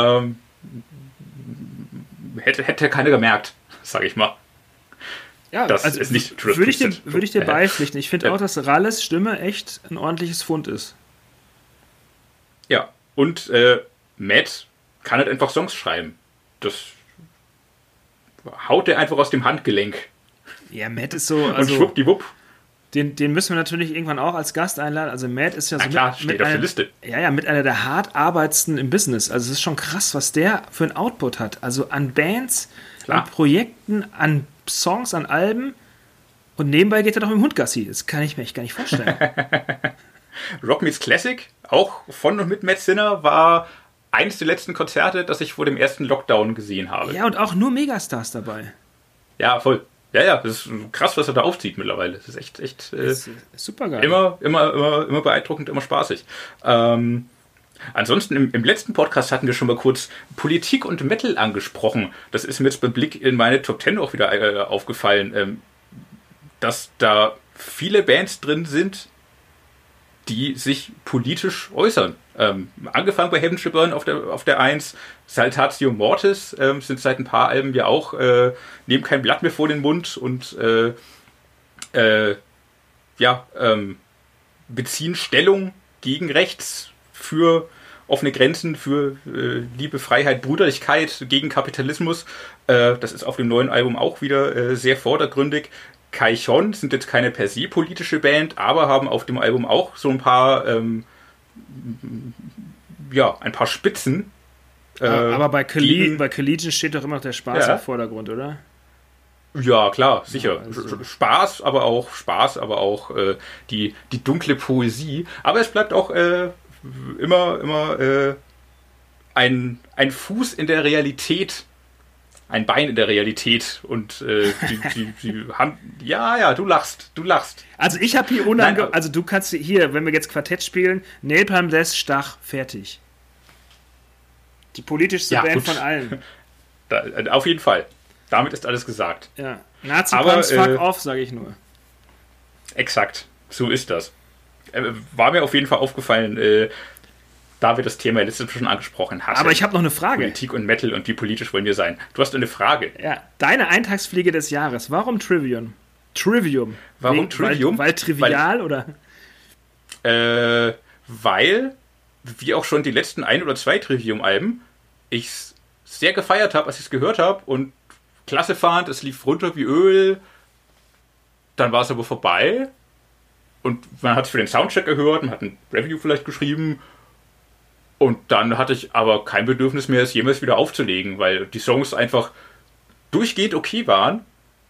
B: hätte keiner gemerkt, sage ich mal.
A: Ja,
B: das
A: also
B: ist nicht
A: würde ich dir beipflichten. Ich finde auch, dass Ralles Stimme echt ein ordentliches Fund ist.
B: Ja, und Matt kann halt einfach Songs schreiben. Das haut er einfach aus dem Handgelenk.
A: Ja, Matt ist so...
B: Also, und schwuppdiwupp.
A: Den müssen wir natürlich irgendwann auch als Gast einladen. Also Matt ist ja so
B: steht auf der Liste.
A: Mit einer der hart arbeitendsten im Business. Also es ist schon krass, was der für ein Output hat. Also an Bands, an Projekten, an Songs, an Alben. Und nebenbei geht er doch mit dem Hund Gassi. Das kann ich mir echt gar nicht vorstellen.
B: Rock Meets Classic, auch von und mit Matt Sinner, war eines der letzten Konzerte, das ich vor dem ersten Lockdown gesehen habe.
A: Ja, und auch nur Megastars dabei.
B: Ja, voll. Ja, das ist krass, was er da aufzieht mittlerweile. Das ist echt
A: ist super geil.
B: Immer beeindruckend, immer spaßig. Ansonsten im letzten Podcast hatten wir schon mal kurz Politik und Metal angesprochen. Das ist mir jetzt beim Blick in meine Top 10 auch wieder aufgefallen, dass da viele Bands drin sind, die sich politisch äußern. Angefangen bei Heaven Shall Burn auf der 1, Saltatio Mortis sind seit ein paar Alben ja auch nehmen kein Blatt mehr vor den Mund und beziehen Stellung gegen rechts für offene Grenzen, für Liebe, Freiheit, Brüderlichkeit, gegen Kapitalismus. Das ist auf dem neuen Album auch wieder sehr vordergründig. Kaichon sind jetzt keine per se politische Band, aber haben auf dem Album auch so ein paar Spitzen.
A: Aber bei Collegian steht doch immer noch der Spaß im Vordergrund, oder?
B: Ja, klar, sicher. Ja, also. Spaß, aber auch die dunkle Poesie. Aber es bleibt auch immer ein Fuß in der Realität, ein Bein in der Realität und sie haben... Ja, du lachst.
A: Also ich habe hier also du kannst hier, wenn wir jetzt Quartett spielen, Napalm Death, Stach, fertig. Die politischste Band von allen.
B: Auf jeden Fall. Damit ist alles gesagt.
A: Ja. Nazi-Punks, fuck off, sage ich nur.
B: Exakt. So ist das. War mir auf jeden Fall aufgefallen, da wir das Thema letztes Mal schon angesprochen hatten.
A: Aber ich habe noch eine Frage.
B: Politik und Metal und wie politisch wollen wir sein? Du hast eine Frage.
A: Ja, deine Eintagsfliege des Jahres. Warum Trivium?
B: Warum Trivium?
A: Weil trivial oder?
B: Weil, wie auch schon die letzten 1 oder 2 Trivium-Alben, ich es sehr gefeiert habe, als ich es gehört habe und klasse fand, es lief runter wie Öl. Dann war es aber vorbei und man hat es für den Soundcheck gehört, man hat ein Review vielleicht geschrieben. Und dann hatte ich aber kein Bedürfnis mehr, es jemals wieder aufzulegen, weil die Songs einfach durchgehend okay waren,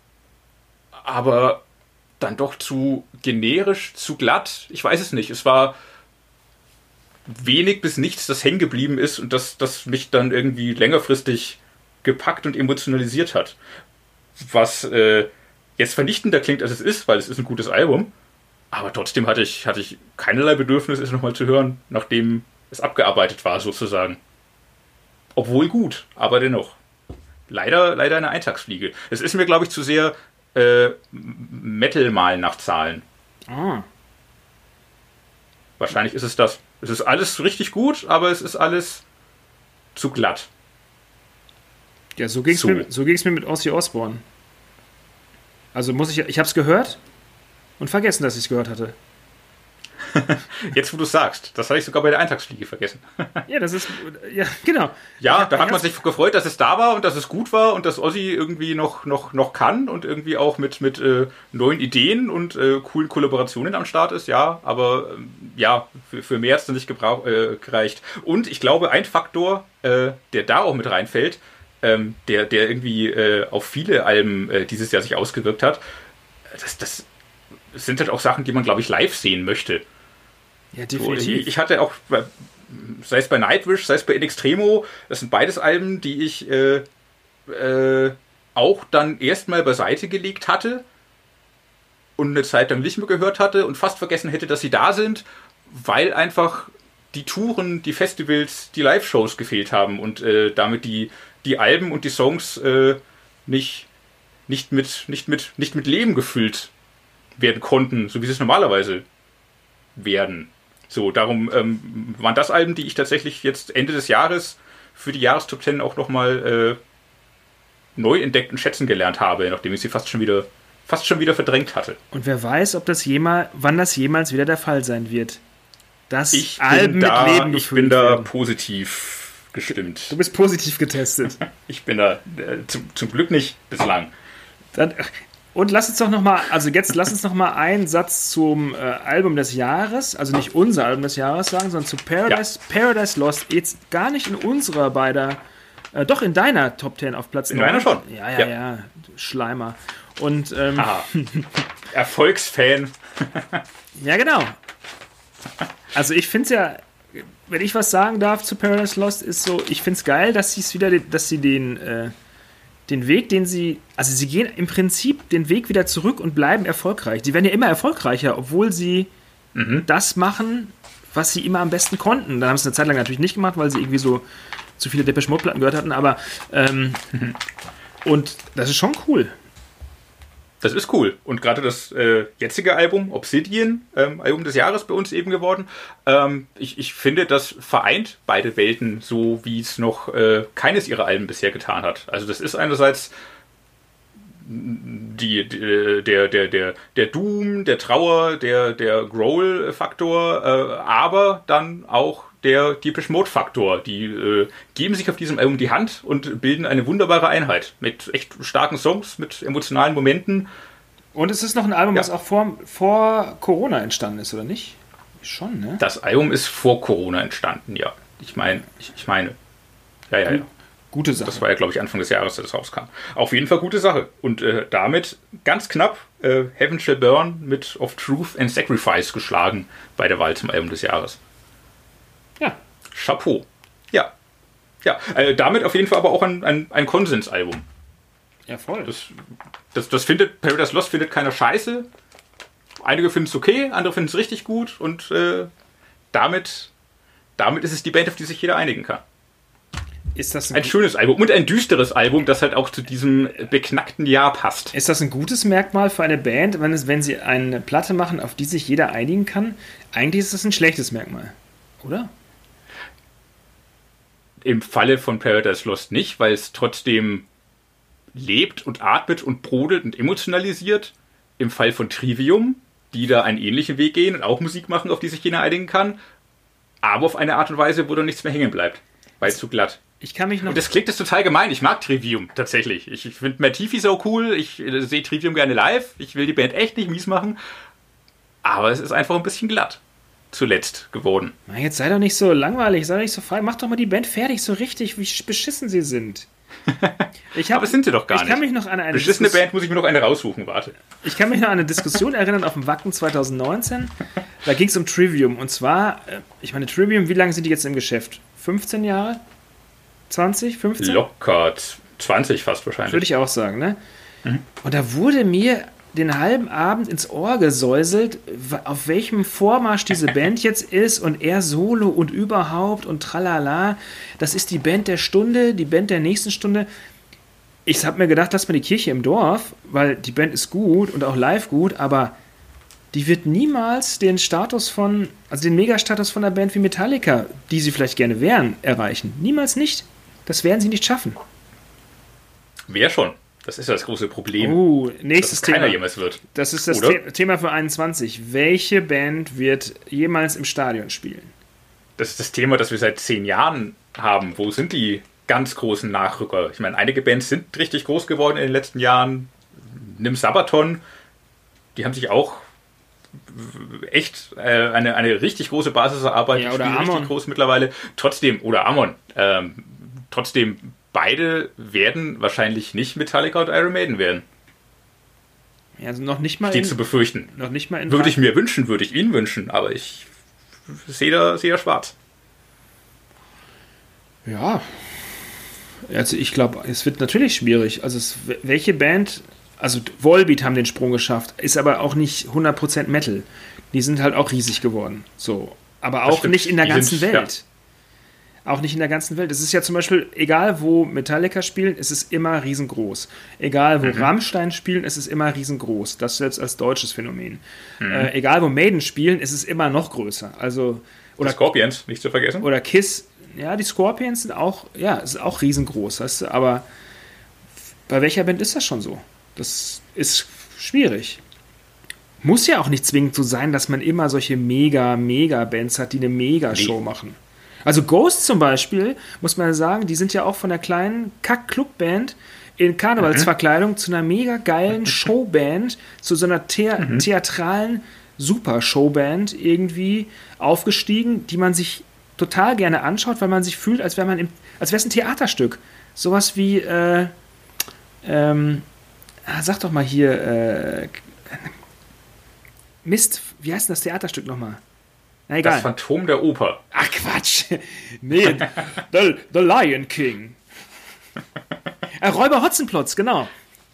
B: aber dann doch zu generisch, zu glatt. Ich weiß es nicht. Es war wenig bis nichts, das hängen geblieben ist und das mich dann irgendwie längerfristig gepackt und emotionalisiert hat. Was jetzt vernichtender klingt, als es ist, weil es ist ein gutes Album. Aber trotzdem hatte ich keinerlei Bedürfnis, es nochmal zu hören, nachdem es abgearbeitet war, sozusagen. Obwohl gut, aber dennoch. Leider eine Eintagsfliege. Es ist mir, glaube ich, zu sehr Metal-Malen nach Zahlen.
A: Ah.
B: Wahrscheinlich ist es das. Es ist alles richtig gut, aber es ist alles zu glatt.
A: Ja, so ging's mir mit Ozzy Osbourne. Also ich hab's gehört und vergessen, dass ich es gehört hatte.
B: Jetzt, wo du sagst, das hatte ich sogar bei der Eintagsfliege vergessen.
A: Ja, genau.
B: Ja, da hat man sich gefreut, dass es da war und dass es gut war und dass Ozzy irgendwie noch kann und irgendwie auch mit neuen Ideen und coolen Kollaborationen am Start ist, ja, aber für mehr hat es nicht gereicht. Und ich glaube, ein Faktor, der da auch mit reinfällt, der irgendwie auf viele Alben dieses Jahr sich ausgewirkt hat, das sind halt auch Sachen, die man, glaube ich, live sehen möchte.
A: Ja,
B: So,
A: definitiv.
B: ich hatte auch, sei es bei Nightwish, sei es bei In Extremo, das sind beides Alben, die ich auch dann erstmal beiseite gelegt hatte und eine Zeit lang nicht mehr gehört hatte und fast vergessen hätte, dass sie da sind, weil einfach die Touren, die Festivals, die Live-Shows gefehlt haben und damit die Alben und die Songs nicht mit Leben gefüllt werden konnten, so wie sie es normalerweise werden. So, darum waren das Alben, die ich tatsächlich jetzt Ende des Jahres für die Jahrestop 10 auch nochmal neu entdeckt und schätzen gelernt habe, nachdem ich sie fast schon wieder verdrängt hatte.
A: Und wer weiß, wann das jemals wieder der Fall sein wird. Dass
B: Ich
A: Alben
B: bin da,
A: mit Leben
B: ich
A: gefüllt
B: bin da
A: werden.
B: positiv gestimmt.
A: Du bist positiv getestet.
B: Ich bin da zum Glück nicht bislang.
A: Und lass uns doch noch mal, also jetzt lass uns noch mal einen Satz zum Album des Jahres, also nicht unser Album des Jahres sagen, sondern zu Paradise Lost. Jetzt gar nicht in unserer beider, doch in deiner Top 10 auf Platz 9.
B: In meiner schon.
A: Ja, du Schleimer. Und
B: Erfolgsfan.
A: ja, genau. Also ich finde es ja, wenn ich was sagen darf zu Paradise Lost, ist so, ich finde es geil, dass sie den Weg, sie gehen im Prinzip den Weg wieder zurück und bleiben erfolgreich. Sie werden ja immer erfolgreicher, obwohl sie das machen, was sie immer am besten konnten. Dann haben sie es eine Zeit lang natürlich nicht gemacht, weil sie irgendwie so zu viele Depeche Mode Platten gehört hatten, aber und das ist schon cool.
B: Das ist cool. Und gerade das jetzige Album, Obsidian, Album des Jahres bei uns eben geworden, ich finde, das vereint beide Welten so, wie es noch keines ihrer Alben bisher getan hat. Also das ist einerseits der Doom, der Trauer, der Growl-Faktor, aber dann auch der Depeche Mode-Faktor. Die geben sich auf diesem Album die Hand und bilden eine wunderbare Einheit mit echt starken Songs, mit emotionalen Momenten.
A: Und es ist noch ein Album, was auch vor Corona entstanden ist, oder nicht? Schon, ne?
B: Das Album ist vor Corona entstanden, ja. Ich meine. Ja.
A: Gute Sache.
B: Das war ja, glaube ich, Anfang des Jahres, dass es rauskam. Auf jeden Fall gute Sache. Und damit ganz knapp Heaven Shall Burn mit Of Truth and Sacrifice geschlagen bei der Wahl zum Album des Jahres.
A: Ja.
B: Chapeau. Ja. Damit auf jeden Fall aber auch ein Konsensalbum.
A: Ja, voll.
B: Das findet, Paradise Lost findet keiner scheiße. Einige finden es okay, andere finden es richtig gut. Und damit ist es die Band, auf die sich jeder einigen kann.
A: Ist das
B: ein schönes Album und ein düsteres Album, das halt auch zu diesem beknackten Jahr passt.
A: Ist das ein gutes Merkmal für eine Band, wenn sie eine Platte machen, auf die sich jeder einigen kann? Eigentlich ist das ein schlechtes Merkmal, oder?
B: Im Falle von Paradise Lost nicht, weil es trotzdem lebt und atmet und brodelt und emotionalisiert. Im Fall von Trivium, die da einen ähnlichen Weg gehen und auch Musik machen, auf die sich jeder einigen kann, aber auf eine Art und Weise, wo da nichts mehr hängen bleibt, weil es zu glatt. Und das klingt jetzt total gemein. Ich mag Trivium tatsächlich. Ich finde Matt Heafy so cool. Ich sehe Trivium gerne live. Ich will die Band echt nicht mies machen. Aber es ist einfach ein bisschen glatt zuletzt geworden.
A: Na, jetzt sei doch nicht so langweilig, sei doch nicht so frei. Mach doch mal die Band fertig, so richtig, wie beschissen sie sind.
B: Aber sind sie doch gar nicht.
A: Ich kann mich noch an eine
B: beschissene Band muss ich mir noch eine raussuchen, warte.
A: Ich kann mich noch an eine Diskussion erinnern auf dem Wacken 2019. Da ging es um Trivium. Und zwar, ich meine, Trivium, wie lange sind die jetzt im Geschäft? 15 Jahre? 20, 15?
B: Locker 20 fast wahrscheinlich.
A: Würde ich auch sagen, ne? Und da wurde mir den halben Abend ins Ohr gesäuselt, auf welchem Vormarsch diese Band jetzt ist und er solo und überhaupt und tralala. Das ist die Band der Stunde, die Band der nächsten Stunde. Ich habe mir gedacht, lass mal die Kirche im Dorf, weil die Band ist gut und auch live gut, aber die wird niemals den den Megastatus von einer Band wie Metallica, die sie vielleicht gerne wären, erreichen. Niemals nicht. Das werden sie nicht schaffen.
B: Wer schon? Das ist ja das große Problem.
A: Nächstes Thema.
B: Keiner jemals wird.
A: Das ist das Thema für 21. Welche Band wird jemals im Stadion spielen?
B: Das ist das Thema, das wir seit 10 Jahren haben. Wo sind die ganz großen Nachrücker? Ich meine, einige Bands sind richtig groß geworden in den letzten Jahren. Nimm Sabaton. Die haben sich auch echt eine richtig große Basis erarbeitet.
A: Ja, oder Amon.
B: Richtig groß mittlerweile. Oder Amon. Trotzdem, beide werden wahrscheinlich nicht Metallica und Iron Maiden werden.
A: Ja, also noch nicht mal
B: Steht zu befürchten.
A: Noch nicht mal
B: würde ich mir wünschen, würde ich Ihnen wünschen, aber ich sehe da schwarz.
A: Ja, also ich glaube, es wird natürlich schwierig. Also welche Band, also Volbeat haben den Sprung geschafft, ist aber auch nicht 100% Metal. Die sind halt auch riesig geworden. So, aber auch nicht in der ganzen Welt. Ja. Auch nicht in der ganzen Welt. Es ist ja zum Beispiel, egal wo Metallica spielen, es ist immer riesengroß. Egal wo Rammstein spielen, es ist immer riesengroß. Das selbst als deutsches Phänomen. Egal wo Maiden spielen, es ist immer noch größer. Also, oder
B: die Scorpions, nicht zu vergessen.
A: Oder Kiss. Ja, die Scorpions sind auch, ist auch riesengroß, weißt du, aber bei welcher Band ist das schon so? Das ist schwierig. Muss ja auch nicht zwingend so sein, dass man immer solche Mega-Bands hat, die eine Mega-Show machen. Also Ghost zum Beispiel, muss man sagen, die sind ja auch von der kleinen Kack-Club-Band in Karnevalsverkleidung zu einer mega geilen Showband, zu so einer theatralen Super-Showband irgendwie aufgestiegen, die man sich total gerne anschaut, weil man sich fühlt, als wäre es ein Theaterstück. Sowas wie, sag doch mal hier, Mist, wie heißt denn das Theaterstück nochmal? Na egal.
B: Das Phantom der Oper.
A: Ach Quatsch. Nee, The Lion King. Räuber Hotzenplotz, genau.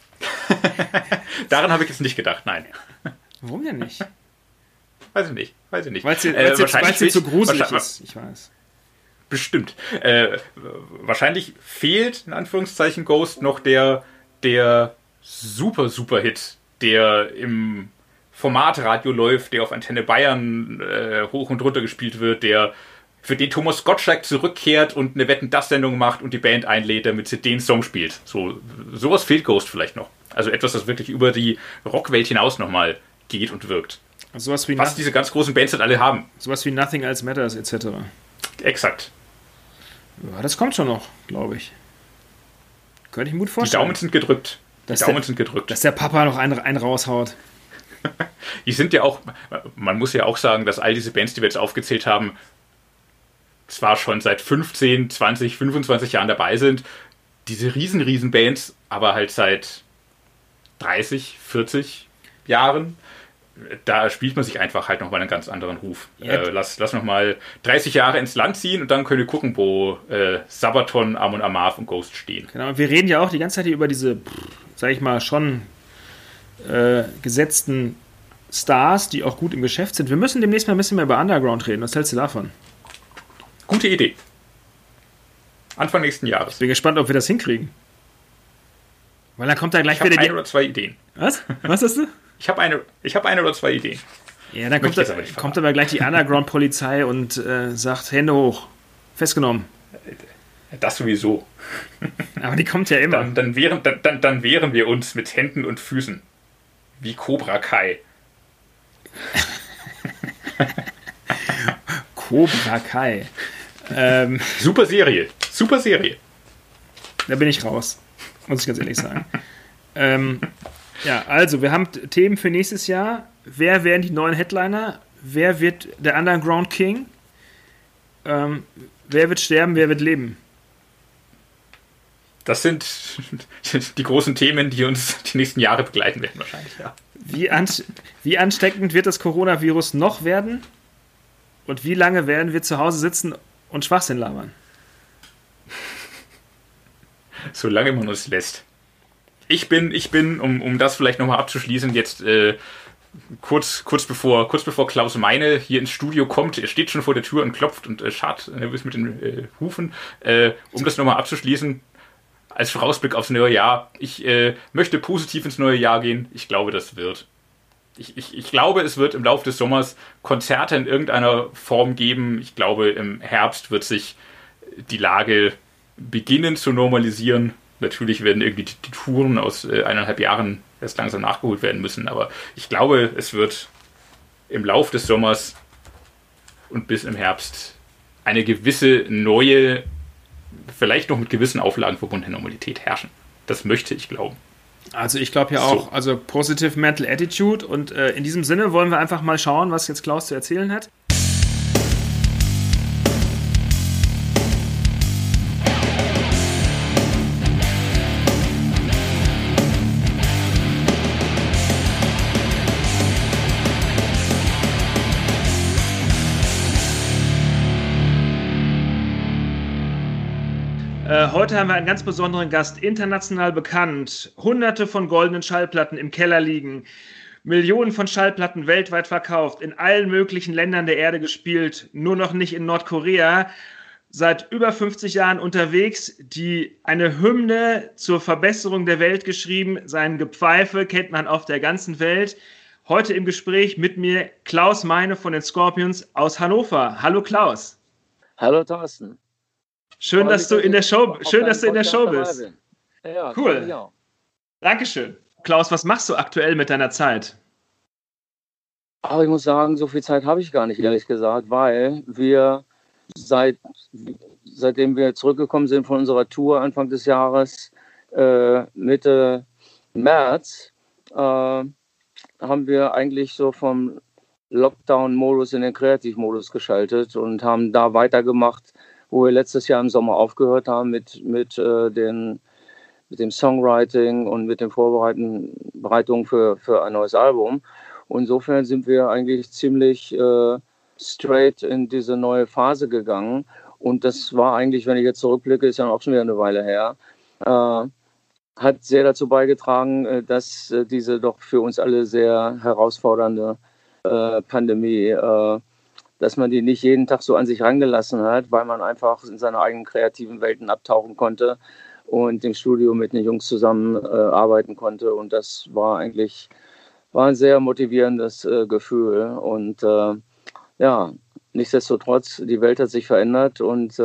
B: Daran habe ich jetzt nicht gedacht, nein.
A: Warum denn nicht?
B: Weiß ich nicht.
A: Weil es dir zu gruselig ist, ich weiß.
B: Bestimmt. Wahrscheinlich fehlt, in Anführungszeichen, Ghost noch der Super-Hit, der im Formatradio läuft, der auf Antenne Bayern hoch und runter gespielt wird, für den Thomas Gottschalk zurückkehrt und eine Wetten-dass-Sendung macht und die Band einlädt, damit sie den Song spielt. Sowas fehlt Ghost vielleicht noch. Also etwas, das wirklich über die Rockwelt hinaus nochmal geht und wirkt.
A: Also
B: was diese ganz großen Bands halt alle haben.
A: Sowas wie Nothing Else Matters etc.
B: Exakt.
A: Ja, das kommt schon noch, glaube ich. Könnte ich mir gut vorstellen.
B: Die Daumen sind gedrückt.
A: Dass der Papa noch einen raushaut.
B: Die sind ja auch, man muss ja auch sagen, dass all diese Bands, die wir jetzt aufgezählt haben, zwar schon seit 15, 20, 25 Jahren dabei sind, diese riesen Bands, aber halt seit 30, 40 Jahren, da spielt man sich einfach halt nochmal einen ganz anderen Ruf. Ja. Lass nochmal 30 Jahre ins Land ziehen und dann könnt ihr gucken, wo Sabaton, Amon Amarth und Ghost stehen.
A: Genau, und wir reden ja auch die ganze Zeit hier über diese, sag ich mal, schon gesetzten Stars, die auch gut im Geschäft sind. Wir müssen demnächst mal ein bisschen mehr über Underground reden. Was hältst du davon?
B: Gute Idee. Anfang nächsten Jahres.
A: Ich bin gespannt, ob wir das hinkriegen. Weil dann kommt da gleich wieder
B: die... Ich habe 1 oder 2 Ideen.
A: Was? Was hast du?
B: Ich habe eine oder 2 Ideen.
A: Ja, dann kommt aber gleich die Underground-Polizei und sagt, Hände hoch. Festgenommen.
B: Das sowieso.
A: Aber die kommt ja immer.
B: Dann wehren wir uns mit Händen und Füßen. Wie Cobra Kai.
A: Cobra Kai.
B: Super Serie.
A: Da bin ich raus. Muss ich ganz ehrlich sagen. Ja, also, wir haben Themen für nächstes Jahr. Wer werden die neuen Headliner? Wer wird der Underground King? Wer wird sterben? Wer wird leben?
B: Das sind die großen Themen, die uns die nächsten Jahre begleiten werden wahrscheinlich, ja.
A: Wie ansteckend wird das Coronavirus noch werden? Und wie lange werden wir zu Hause sitzen und Schwachsinn labern?
B: Solange man uns lässt. Ich bin, um das vielleicht nochmal abzuschließen, jetzt kurz bevor Klaus Meine hier ins Studio kommt, er steht schon vor der Tür und klopft und scharrt nervös mit den Hufen, um das nochmal abzuschließen, als Vorausblick aufs neue Jahr. Ich möchte positiv ins neue Jahr gehen. Ich glaube, das wird. Ich glaube, es wird im Laufe des Sommers Konzerte in irgendeiner Form geben. Ich glaube, im Herbst wird sich die Lage beginnen zu normalisieren. Natürlich werden irgendwie die Touren aus 1,5 Jahren erst langsam nachgeholt werden müssen. Aber ich glaube, es wird im Laufe des Sommers und bis im Herbst eine gewisse neue, vielleicht noch mit gewissen Auflagen verbundene Normalität herrschen. Das möchte ich glauben.
A: Also ich glaube ja auch, also Positive Mental Attitude, und in diesem Sinne wollen wir einfach mal schauen, was jetzt Klaus zu erzählen hat. Heute haben wir einen ganz besonderen Gast, international bekannt. Hunderte von goldenen Schallplatten im Keller liegen. Millionen von Schallplatten weltweit verkauft, in allen möglichen Ländern der Erde gespielt, nur noch nicht in Nordkorea. Seit über 50 Jahren unterwegs, eine Hymne zur Verbesserung der Welt geschrieben. Sein Gepfeife kennt man auf der ganzen Welt. Heute im Gespräch mit mir Klaus Meine von den Scorpions aus Hannover. Hallo Klaus.
C: Hallo Thorsten.
A: Schön, dass du in der Show bist.
C: Ja,
A: cool. Dankeschön. Klaus, was machst du aktuell mit deiner Zeit?
C: Aber ich muss sagen, so viel Zeit habe ich gar nicht, ehrlich gesagt, weil wir seitdem wir zurückgekommen sind von unserer Tour Anfang des Jahres, Mitte März, haben wir eigentlich so vom Lockdown-Modus in den Kreativmodus geschaltet und haben da weitergemacht, wo wir letztes Jahr im Sommer aufgehört haben mit dem Songwriting und mit den Vorbereitungen für ein neues Album. Und insofern sind wir eigentlich ziemlich straight in diese neue Phase gegangen. Und das war eigentlich, wenn ich jetzt zurückblicke, ist ja auch schon wieder eine Weile her, hat sehr dazu beigetragen, dass diese doch für uns alle sehr herausfordernde Pandemie, dass man die nicht jeden Tag so an sich rangelassen hat, weil man einfach in seine eigenen kreativen Welten abtauchen konnte und im Studio mit den Jungs zusammen arbeiten konnte. Und das war ein sehr motivierendes Gefühl. Und nichtsdestotrotz, die Welt hat sich verändert und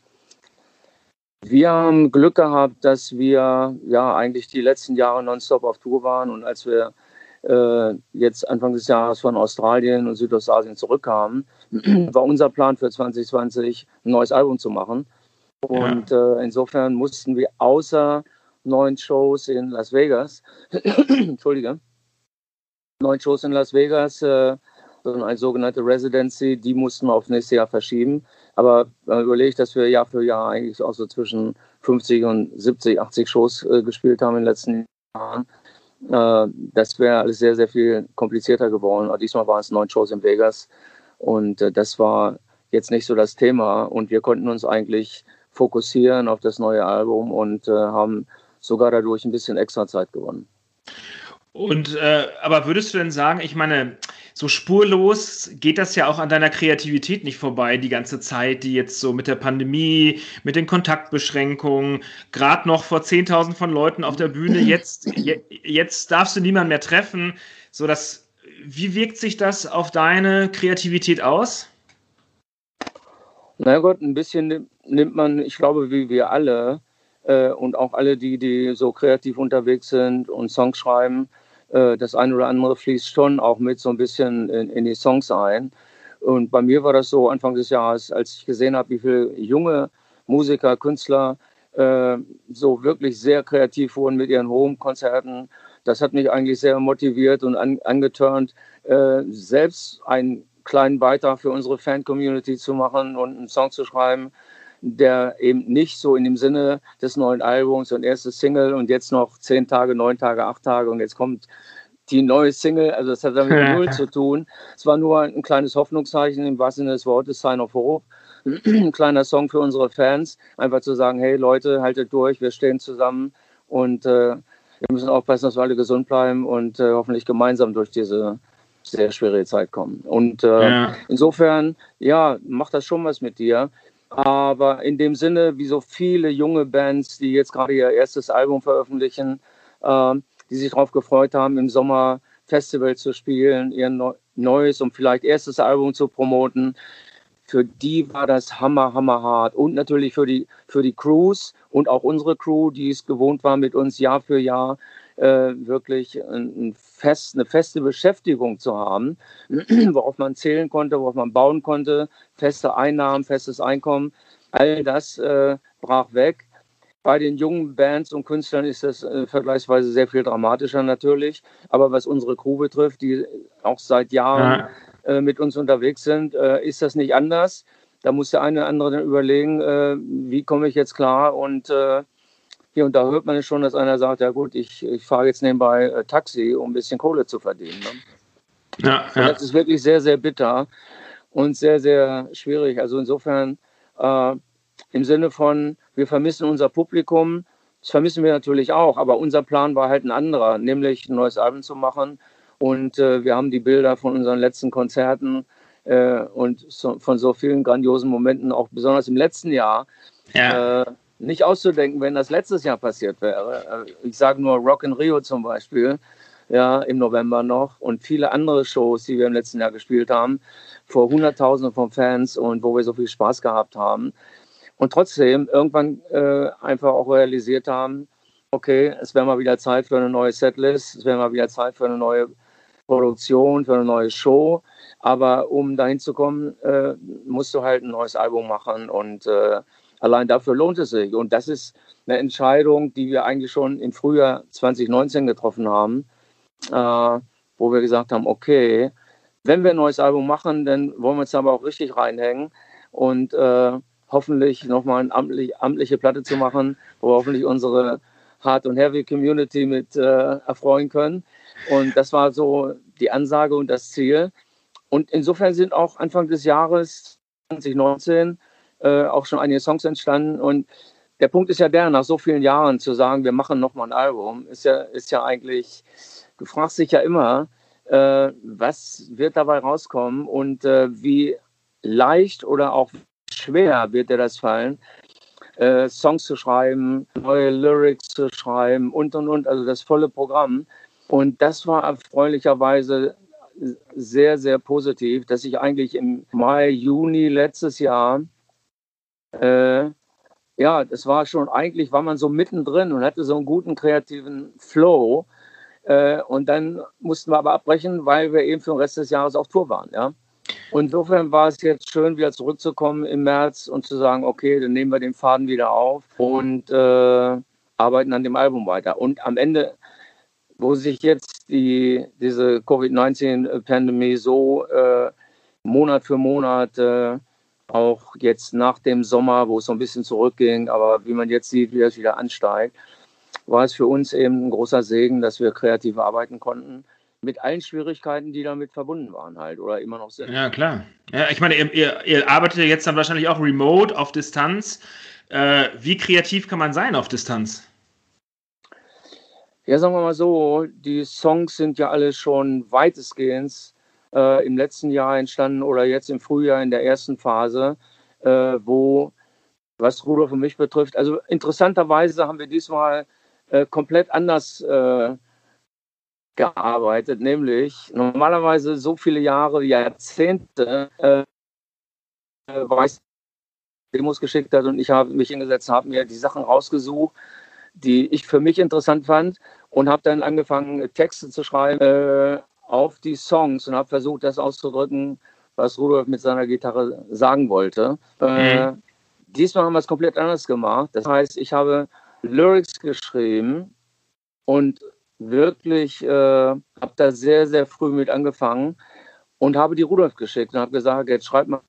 C: wir haben Glück gehabt, dass wir eigentlich die letzten Jahre nonstop auf Tour waren. Und als wir jetzt Anfang des Jahres von Australien und Südostasien zurückkamen, war unser Plan für 2020 ein neues Album zu machen. Und insofern mussten wir außer 9 Shows in Las Vegas, Entschuldige, 9 Shows in Las Vegas, eine sogenannte Residency, die mussten wir auf nächstes Jahr verschieben. Aber überlegt, dass wir Jahr für Jahr eigentlich auch so zwischen 50 und 70, 80 Shows gespielt haben in den letzten Jahren. Das wäre alles sehr, sehr viel komplizierter geworden. Aber diesmal waren es 9 Shows in Vegas und das war jetzt nicht so das Thema. Und wir konnten uns eigentlich fokussieren auf das neue Album und haben sogar dadurch ein bisschen extra Zeit gewonnen.
A: Und aber würdest du denn sagen, ich meine, so spurlos geht das ja auch an deiner Kreativität nicht vorbei, die ganze Zeit, die jetzt so mit der Pandemie, mit den Kontaktbeschränkungen, gerade noch vor 10.000 von Leuten auf der Bühne, jetzt darfst du niemanden mehr treffen. Wie wirkt sich das auf deine Kreativität aus?
C: Na gut, ein bisschen nimmt man, ich glaube, wie wir alle und auch alle, die so kreativ unterwegs sind und Songs schreiben, das eine oder andere fließt schon auch mit so ein bisschen in die Songs ein. Und bei mir war das so Anfang des Jahres, als ich gesehen habe, wie viele junge Musiker, Künstler so wirklich sehr kreativ wurden mit ihren Home-Konzerten. Das hat mich eigentlich sehr motiviert und angeturnt, selbst einen kleinen Beitrag für unsere Fan-Community zu machen und einen Song zu schreiben, der eben nicht so in dem Sinne des neuen Albums und erstes Single und jetzt noch 10 Tage, 9 Tage, 8 Tage und jetzt kommt die neue Single, also das hat damit null zu tun. Es war nur ein kleines Hoffnungszeichen im wahrsten Sinne des Wortes, Sign of Hope. Ein kleiner Song für unsere Fans, einfach zu sagen, hey Leute, haltet durch, wir stehen zusammen und wir müssen aufpassen, dass wir alle gesund bleiben und hoffentlich gemeinsam durch diese sehr schwere Zeit kommen. Und insofern, macht das schon was mit dir. Aber in dem Sinne, wie so viele junge Bands, die jetzt gerade ihr erstes Album veröffentlichen, die sich darauf gefreut haben, im Sommer Festival zu spielen, ihr neues und vielleicht erstes Album zu promoten, für die war das hammer hart. Und natürlich für die Crews und auch unsere Crew, die es gewohnt war, mit uns Jahr für Jahr wirklich eine feste Beschäftigung zu haben, worauf man zählen konnte, worauf man bauen konnte, feste Einnahmen, festes Einkommen. All das brach weg. Bei den jungen Bands und Künstlern ist das vergleichsweise sehr viel dramatischer natürlich. Aber was unsere Crew betrifft, die auch seit Jahren mit uns unterwegs sind, ist das nicht anders. Da muss der eine oder andere dann überlegen, wie komme ich jetzt klar. Und hier und da hört man es schon, dass einer sagt, ja gut, ich fahre jetzt nebenbei Taxi, um ein bisschen Kohle zu verdienen. Ne? Das ist wirklich sehr, sehr bitter und sehr, sehr schwierig. Also insofern im Sinne von, wir vermissen unser Publikum. Das vermissen wir natürlich auch, aber unser Plan war halt ein anderer, nämlich ein neues Album zu machen. Und wir haben die Bilder von unseren letzten Konzerten und von so vielen grandiosen Momenten, auch besonders im letzten Jahr, nicht auszudenken, wenn das letztes Jahr passiert wäre. Ich sage nur Rock in Rio zum Beispiel, ja, im November noch, und viele andere Shows, die wir im letzten Jahr gespielt haben, vor Hunderttausenden von Fans und wo wir so viel Spaß gehabt haben. Und trotzdem irgendwann einfach auch realisiert haben, okay, es wäre mal wieder Zeit für eine neue Setlist, es wäre mal wieder Zeit für eine neue Produktion, für eine neue Show. Aber um dahin zu kommen, musst du halt ein neues Album machen und allein dafür lohnt es sich. Und das ist eine Entscheidung, die wir eigentlich schon im Frühjahr 2019 getroffen haben, wo wir gesagt haben, okay, wenn wir ein neues Album machen, dann wollen wir uns aber auch richtig reinhängen und hoffentlich nochmal eine amtliche Platte zu machen, wo wir hoffentlich unsere Hard- und Heavy-Community mit erfreuen können. Und das war so die Ansage und das Ziel. Und insofern sind auch Anfang des Jahres 2019 auch schon einige Songs entstanden. Und der Punkt ist ja der, nach so vielen Jahren zu sagen, wir machen nochmal ein Album, ist ja eigentlich, du fragst dich ja immer, was wird dabei rauskommen und wie leicht oder auch schwer wird dir das fallen, Songs zu schreiben, neue Lyrics zu schreiben und, also das volle Programm. Und das war erfreulicherweise sehr, sehr positiv, dass ich eigentlich im Mai, Juni letztes Jahr, das war schon, eigentlich war man so mittendrin und hatte so einen guten kreativen Flow. Und dann mussten wir aber abbrechen, weil wir eben für den Rest des Jahres auf Tour waren, ja. Und insofern war es jetzt schön, wieder zurückzukommen im März und zu sagen, okay, dann nehmen wir den Faden wieder auf und arbeiten an dem Album weiter. Und am Ende, wo sich jetzt diese Covid-19-Pandemie so Monat für Monat, auch jetzt nach dem Sommer, wo es so ein bisschen zurückging, aber wie man jetzt sieht, wie es wieder ansteigt, war es für uns eben ein großer Segen, dass wir kreativ arbeiten konnten. Mit allen Schwierigkeiten, die damit verbunden waren halt oder immer noch sind.
A: Ja, klar. Ja, ich meine, ihr arbeitet ja jetzt dann wahrscheinlich auch remote, auf Distanz. Wie kreativ kann man sein auf Distanz?
C: Ja, sagen wir mal so, die Songs sind ja alle schon weitestgehend im letzten Jahr entstanden oder jetzt im Frühjahr in der ersten Phase, was Rudolf und mich betrifft. Also interessanterweise haben wir diesmal komplett anders gearbeitet, nämlich normalerweise so viele Jahre, Jahrzehnte, weiß Demos geschickt hat und ich habe mich hingesetzt, habe mir die Sachen rausgesucht, die ich für mich interessant fand und habe dann angefangen, Texte zu schreiben auf die Songs und habe versucht, das auszudrücken, was Rudolf mit seiner Gitarre sagen wollte. Diesmal haben wir es komplett anders gemacht. Das heißt, ich habe Lyrics geschrieben und wirklich habe da sehr, sehr früh mit angefangen und habe die Rudolf geschickt und habe gesagt, jetzt schreib mal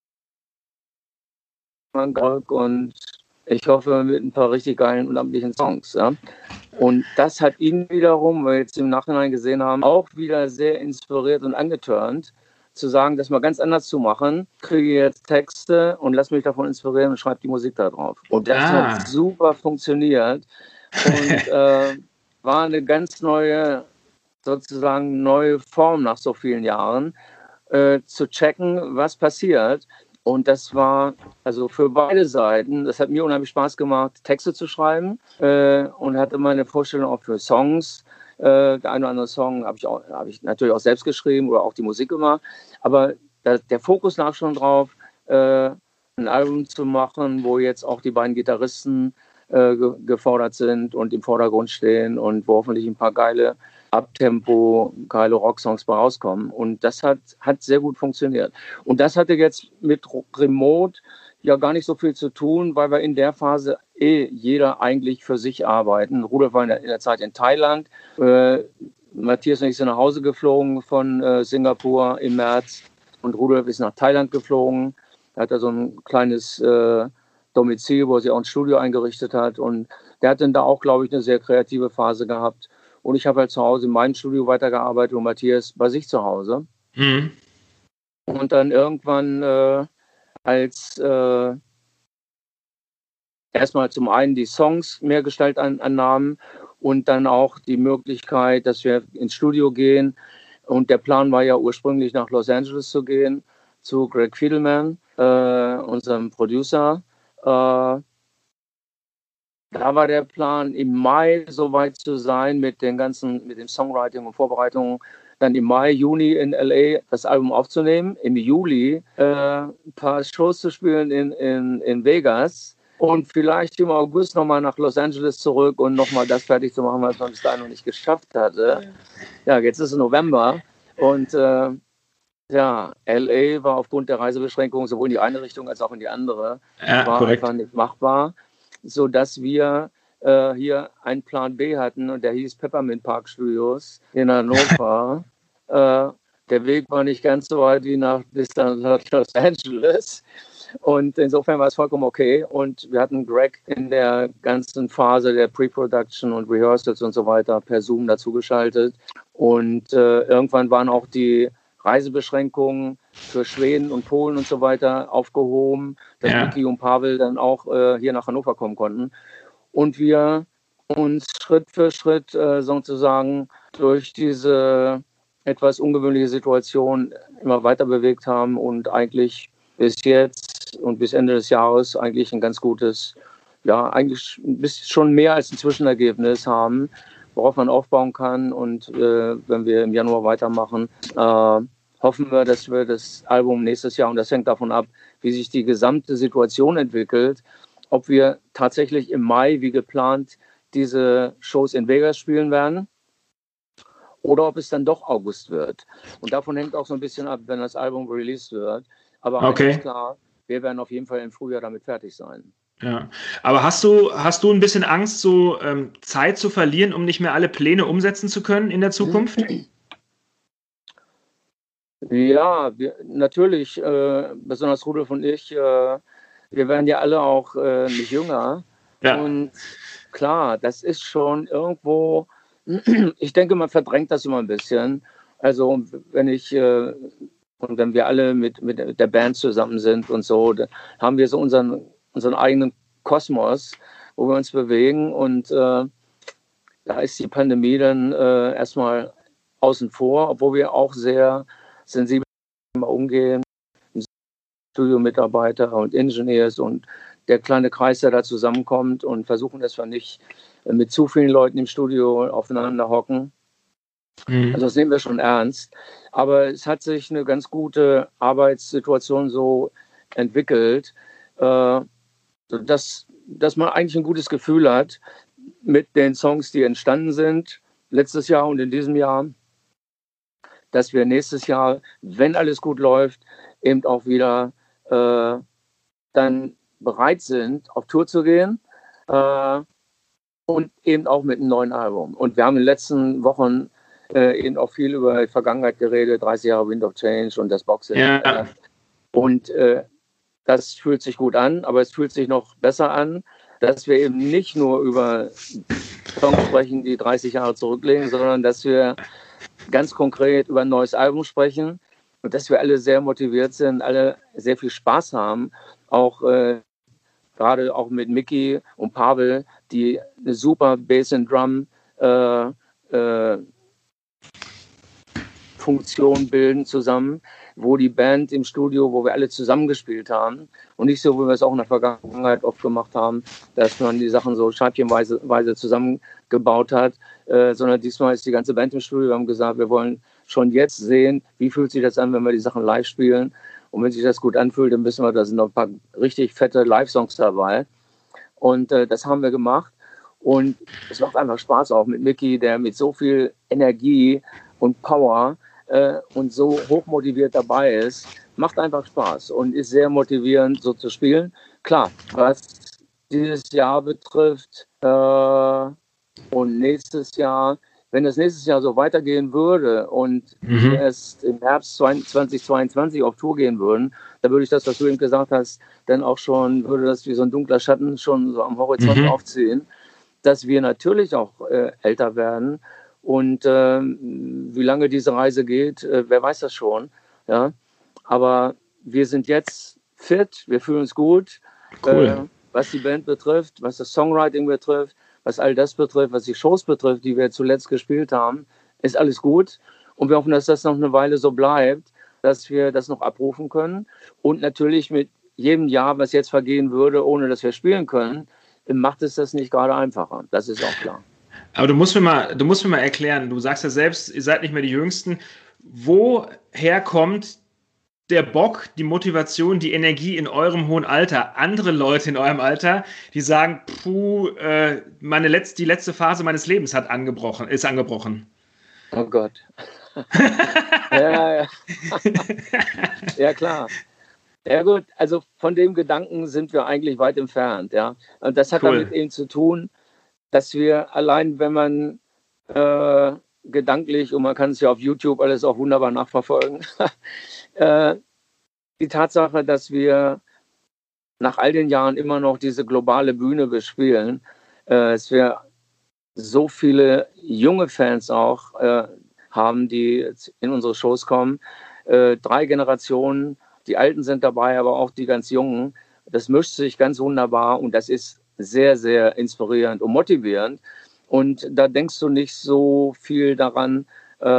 C: und ich hoffe mit ein paar richtig geilen und amtlichen Songs. Ja? Und das hat ihn wiederum, weil wir jetzt im Nachhinein gesehen haben, auch wieder sehr inspiriert und angetörnt, zu sagen, das mal ganz anders zu machen. Kriege jetzt Texte und lass mich davon inspirieren und schreibe die Musik da drauf. Und das hat super funktioniert und war eine ganz sozusagen neue Form nach so vielen Jahren, zu checken, was passiert. Und das war also für beide Seiten, das hat mir unheimlich Spaß gemacht, Texte zu schreiben und hatte meine Vorstellung auch für Songs. Der eine oder andere Song habe ich natürlich auch selbst geschrieben oder auch die Musik gemacht. Aber der Fokus lag schon drauf, ein Album zu machen, wo jetzt auch die beiden Gitarristen gefordert sind und im Vordergrund stehen und wo hoffentlich ein paar geile Abtempo, geile Rocksongs bei rauskommen. Und das hat sehr gut funktioniert. Und das hatte jetzt mit Remote ja gar nicht so viel zu tun, weil wir in der Phase jeder eigentlich für sich arbeiten. Rudolf war in der Zeit in Thailand. Matthias und ich sind nach Hause geflogen von Singapur im März. Und Rudolf ist nach Thailand geflogen. Er hat da so ein kleines Domizil, wo er sich auch ein Studio eingerichtet hat. Und der hat dann da auch, glaube ich, eine sehr kreative Phase gehabt. Und ich habe halt zu Hause in meinem Studio weitergearbeitet und Matthias bei sich zu Hause. Mhm. Und dann irgendwann, als erstmal zum einen die Songs mehr Gestalt annahmen und dann auch die Möglichkeit, dass wir ins Studio gehen. Und der Plan war ja ursprünglich nach Los Angeles zu gehen, zu Greg Fiedelman, unserem Producer. Da war der Plan, im Mai soweit zu sein mit dem Songwriting und Vorbereitungen, dann im Mai, Juni in LA das Album aufzunehmen, im Juli ein paar Shows zu spielen in Vegas und vielleicht im August nochmal nach Los Angeles zurück und nochmal das fertig zu machen, was man bis dahin noch nicht geschafft hatte. Ja, jetzt ist es November und LA war aufgrund der Reisebeschränkungen sowohl in die eine Richtung als auch in die andere, war korrekt. Einfach nicht machbar, sodass wir hier einen Plan B hatten und der hieß Peppermint Park Studios in Hannover. Der Weg war nicht ganz so weit wie bis nach Los Angeles und insofern war es vollkommen okay und wir hatten Greg in der ganzen Phase der Pre-Production und Rehearsals und so weiter per Zoom dazugeschaltet und irgendwann waren auch die Reisebeschränkungen für Schweden und Polen und so weiter aufgehoben, dass Micky und Pavel dann auch hier nach Hannover kommen konnten. Und wir uns Schritt für Schritt sozusagen durch diese etwas ungewöhnliche Situation immer weiter bewegt haben und eigentlich bis jetzt und bis Ende des Jahres eigentlich ein ganz gutes, eigentlich schon mehr als ein Zwischenergebnis haben, worauf man aufbauen kann. Und wenn wir im Januar weitermachen, hoffen wir, dass wir das Album nächstes Jahr, und das hängt davon ab, wie sich die gesamte Situation entwickelt, ob wir tatsächlich im Mai, wie geplant, diese Shows in Vegas spielen werden oder ob es dann doch August wird. Und davon hängt auch so ein bisschen ab, wenn das Album released wird. Aber eines ist klar, wir werden auf jeden Fall im Frühjahr damit fertig sein.
A: Ja, aber hast du ein bisschen Angst, so Zeit zu verlieren, um nicht mehr alle Pläne umsetzen zu können in der Zukunft?
C: Ja, natürlich, besonders Rudolf und ich, wir werden ja alle auch nicht jünger. Ja. Und klar, das ist schon irgendwo, ich denke, man verdrängt das immer ein bisschen. Also wenn wir alle mit der Band zusammen sind und so, da haben wir so unseren eigenen Kosmos, wo wir uns bewegen. Und da ist die Pandemie dann erstmal außen vor, obwohl wir auch sehr sensibel umgehen. Studiomitarbeiter und Engineers und der kleine Kreis, der da zusammenkommt und versuchen, dass wir nicht mit zu vielen Leuten im Studio aufeinander hocken. Also das nehmen wir schon ernst. Aber es hat sich eine ganz gute Arbeitssituation so entwickelt, dass man eigentlich ein gutes Gefühl hat mit den Songs, die entstanden sind letztes Jahr und in diesem Jahr, dass wir nächstes Jahr, wenn alles gut läuft, eben auch wieder dann bereit sind, auf Tour zu gehen und eben auch mit einem neuen Album. Und wir haben in den letzten Wochen eben auch viel über die Vergangenheit geredet, 30 Jahre Wind of Change und das Boxing. Ja. Und das fühlt sich gut an, aber es fühlt sich noch besser an, dass wir eben nicht nur über Songs sprechen, die 30 Jahre zurücklegen, sondern dass wir ganz konkret über ein neues Album sprechen und dass wir alle sehr motiviert sind, alle sehr viel Spaß haben, auch gerade auch mit Micky und Pavel, die eine super Bass and Drum Funktion bilden zusammen, wo die Band im Studio, wo wir alle zusammengespielt haben und nicht so, wie wir es auch in der Vergangenheit oft gemacht haben, dass man die Sachen so scheibchenweise zusammengebaut hat, sondern diesmal ist die ganze Band im Studio. Wir haben gesagt, wir wollen schon jetzt sehen, wie fühlt sich das an, wenn wir die Sachen live spielen. Und wenn sich das gut anfühlt, dann wissen wir, da sind noch ein paar richtig fette Live-Songs dabei. Und das haben wir gemacht. Und es macht einfach Spaß auch mit Micky, der mit so viel Energie und Power und so hochmotiviert dabei ist. Macht einfach Spaß und ist sehr motivierend, so zu spielen. Klar, was dieses Jahr betrifft und nächstes Jahr, wenn das nächstes Jahr so weitergehen würde und wir erst im Herbst 2022 auf Tour gehen würden, dann würde ich das, was du eben gesagt hast, dann auch schon, würde das wie so ein dunkler Schatten schon so am Horizont aufziehen, dass wir natürlich auch älter werden. Und wie lange diese Reise geht, wer weiß das schon. Ja? Aber wir sind jetzt fit, wir fühlen uns gut. Cool. was die Band betrifft, was das Songwriting betrifft, was all das betrifft, was die Shows betrifft, die wir zuletzt gespielt haben, ist alles gut. Und wir hoffen, dass das noch eine Weile so bleibt, dass wir das noch abrufen können. Und natürlich mit jedem Jahr, was jetzt vergehen würde, ohne dass wir spielen können, macht es das nicht gerade einfacher. Das ist auch klar.
A: Aber du musst mir mal erklären, du sagst ja selbst, ihr seid nicht mehr die Jüngsten. Woher kommt der Bock, die Motivation, die Energie in eurem hohen Alter? Andere Leute in eurem Alter, die sagen, die letzte Phase meines Lebens ist angebrochen.
C: Oh Gott. Ja. Ja, klar. Ja gut, also von dem Gedanken sind wir eigentlich weit entfernt. Ja. Und das hat damit eben zu tun, dass wir allein, wenn man gedanklich, und man kann es ja auf YouTube alles auch wunderbar nachverfolgen, die Tatsache, dass wir nach all den Jahren immer noch diese globale Bühne bespielen, dass wir so viele junge Fans auch haben, die in unsere Shows kommen. 3 Generationen, die Alten sind dabei, aber auch die ganz Jungen. Das mischt sich ganz wunderbar und das ist sehr, sehr inspirierend und motivierend. Und da denkst du nicht so viel daran,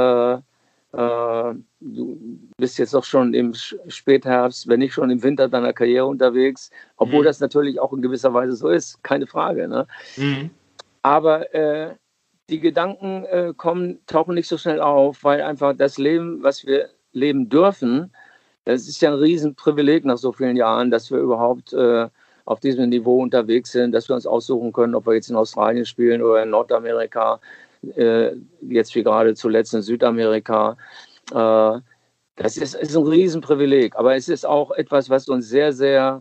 C: du bist jetzt doch schon im Spätherbst, wenn nicht schon im Winter deiner Karriere unterwegs, obwohl das natürlich auch in gewisser Weise so ist, keine Frage. Ne? Aber die Gedanken tauchen nicht so schnell auf, weil einfach das Leben, was wir leben dürfen, das ist ja ein Riesenprivileg nach so vielen Jahren, dass wir überhaupt auf diesem Niveau unterwegs sind, dass wir uns aussuchen können, ob wir jetzt in Australien spielen oder in Nordamerika, jetzt wie gerade zuletzt in Südamerika. Das ist ein Riesenprivileg, aber es ist auch etwas, was uns sehr, sehr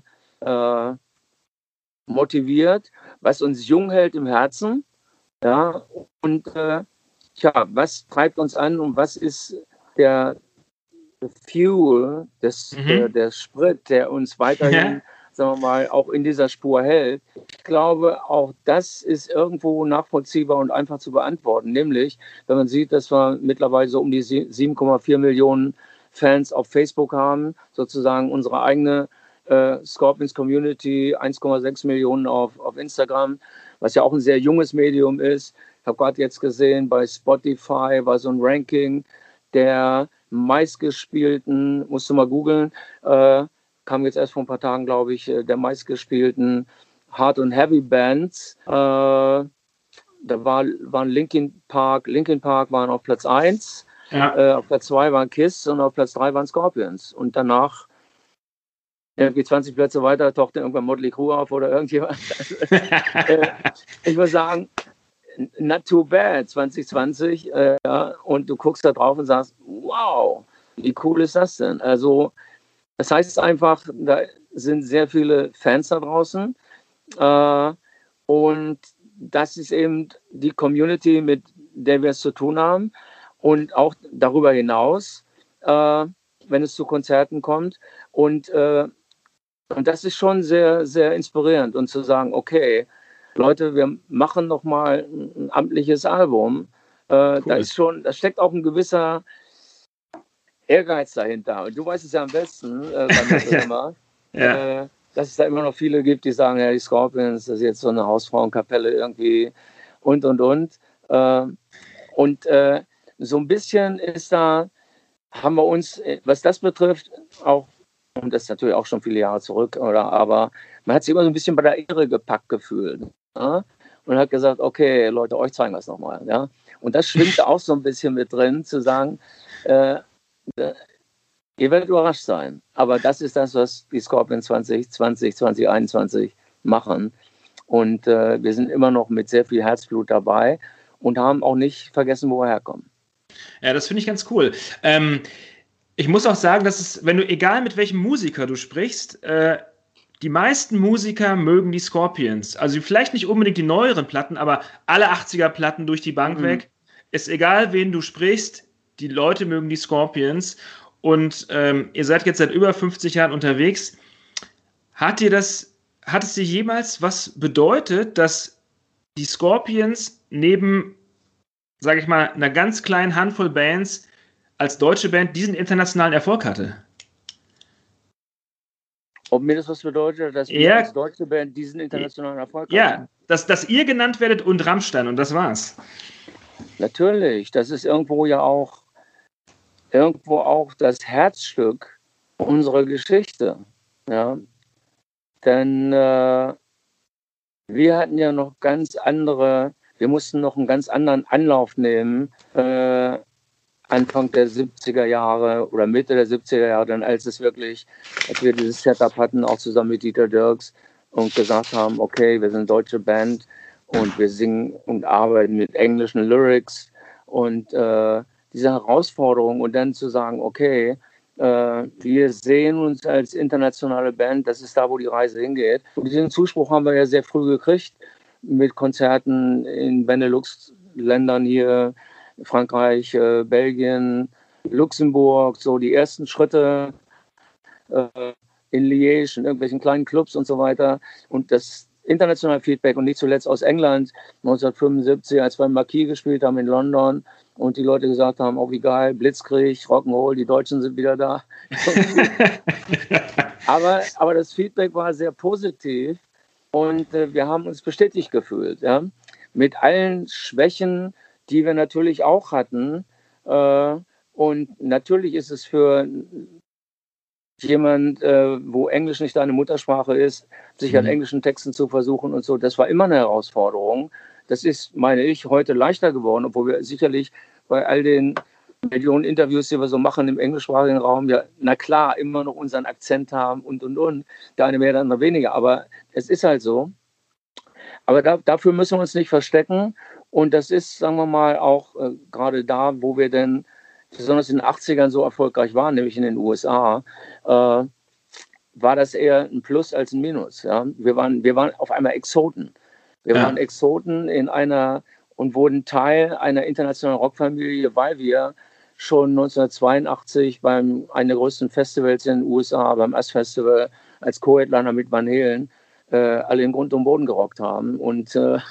C: motiviert, was uns jung hält im Herzen. Ja, und was treibt uns an und was ist der Fuel, der Sprit, der uns weiterhin, sagen wir mal, auch in dieser Spur hält. Ich glaube, auch das ist irgendwo nachvollziehbar und einfach zu beantworten. Nämlich, wenn man sieht, dass wir mittlerweile so um die 7,4 Millionen Fans auf Facebook haben, sozusagen unsere eigene Scorpions Community, 1,6 Millionen auf Instagram, was ja auch ein sehr junges Medium ist. Ich habe gerade jetzt gesehen, bei Spotify war so ein Ranking der meistgespielten, musst du mal googeln, kam jetzt erst vor ein paar Tagen, glaube ich, der meistgespielten Hard- und Heavy-Bands. Da waren Linkin Park waren auf Platz 1, auf Platz 2 waren Kiss und auf Platz 3 waren Scorpions. Und danach, irgendwie 20 Plätze weiter, tauchte irgendwann Motley Crue auf oder irgendjemand. Ich würde sagen, not too bad, 2020. Und du guckst da drauf und sagst, wow, wie cool ist das denn? Also, das heißt einfach, da sind sehr viele Fans da draußen. Und das ist eben die Community, mit der wir es zu tun haben. Und auch darüber hinaus, wenn es zu Konzerten kommt. Und das ist schon sehr, sehr inspirierend. Und zu sagen, okay, Leute, wir machen noch mal ein amtliches Album. Cool. Da steckt auch ein gewisser Ehrgeiz dahinter. Und du weißt es ja am besten, dass es da immer noch viele gibt, die sagen, ja, die Scorpions, das ist jetzt so eine Hausfrauenkapelle irgendwie und. So ein bisschen haben wir uns, was das betrifft, auch, und das ist natürlich auch schon viele Jahre zurück, aber man hat sich immer so ein bisschen bei der Ehre gepackt gefühlt. Ja? Und hat gesagt, okay, Leute, euch zeigen wir es nochmal. Ja? Und das schwingt auch so ein bisschen mit drin, zu sagen, ihr werdet überrascht sein. Aber das ist das, was die Scorpions 2020, 2021 machen. Und wir sind immer noch mit sehr viel Herzblut dabei und haben auch nicht vergessen, wo wir herkommen.
A: Ja, das finde ich ganz cool. Ich muss auch sagen, dass es, wenn du, egal mit welchem Musiker du sprichst, die meisten Musiker mögen die Scorpions. Also vielleicht nicht unbedingt die neueren Platten, aber alle 80er-Platten durch die Bank weg. Ist egal, wen du sprichst, die Leute mögen die Scorpions. Und ihr seid jetzt seit über 50 Jahren unterwegs. Hat es dir jemals was bedeutet, dass die Scorpions neben, sage ich mal, einer ganz kleinen Handvoll Bands als deutsche Band diesen internationalen Erfolg hatte?
C: Ob mir das was bedeutet, dass wir als deutsche Band diesen internationalen Erfolg haben?
A: Ja, dass ihr genannt werdet und Rammstein und das war's.
C: Natürlich, das ist irgendwo auch das Herzstück unserer Geschichte. Ja? Denn wir hatten ja noch wir mussten noch einen ganz anderen Anlauf nehmen, Anfang der 70er Jahre oder Mitte der 70er Jahre, dann als wir dieses Setup hatten, auch zusammen mit Dieter Dierks und gesagt haben, okay, wir sind eine deutsche Band und wir singen und arbeiten mit englischen Lyrics und diese Herausforderung und dann zu sagen, okay, wir sehen uns als internationale Band, das ist da, wo die Reise hingeht. Und diesen Zuspruch haben wir ja sehr früh gekriegt mit Konzerten in Benelux-Ländern hier, Frankreich, Belgien, Luxemburg, so die ersten Schritte in Liège, in irgendwelchen kleinen Clubs und so weiter. Und das internationale Feedback und nicht zuletzt aus England 1975, als wir im Marquis gespielt haben in London und die Leute gesagt haben, oh wie geil, Blitzkrieg, Rock'n'Roll, die Deutschen sind wieder da. aber das Feedback war sehr positiv und wir haben uns bestätigt gefühlt, ja? Mit allen Schwächen, die wir natürlich auch hatten. Und natürlich ist es für jemand, wo Englisch nicht deine Muttersprache ist, sich an englischen Texten zu versuchen und so, das war immer eine Herausforderung. Das ist, meine ich, heute leichter geworden, obwohl wir sicherlich bei all den Millionen Interviews, die wir so machen im englischsprachigen Raum, ja, na klar, immer noch unseren Akzent haben und. Der eine mehr, der andere weniger, aber es ist halt so. Aber dafür müssen wir uns nicht verstecken. Und das ist, sagen wir mal, auch gerade da, wo wir denn besonders in den 80ern so erfolgreich waren, nämlich in den USA, war das eher ein Plus als ein Minus. Ja? Wir waren auf einmal Exoten. Wir waren Exoten und wurden Teil einer internationalen Rockfamilie, weil wir schon 1982 beim einem der größten Festivals in den USA, beim AS-Festival, als Co-Headliner mit Van Halen, alle in Grund und Boden gerockt haben. Und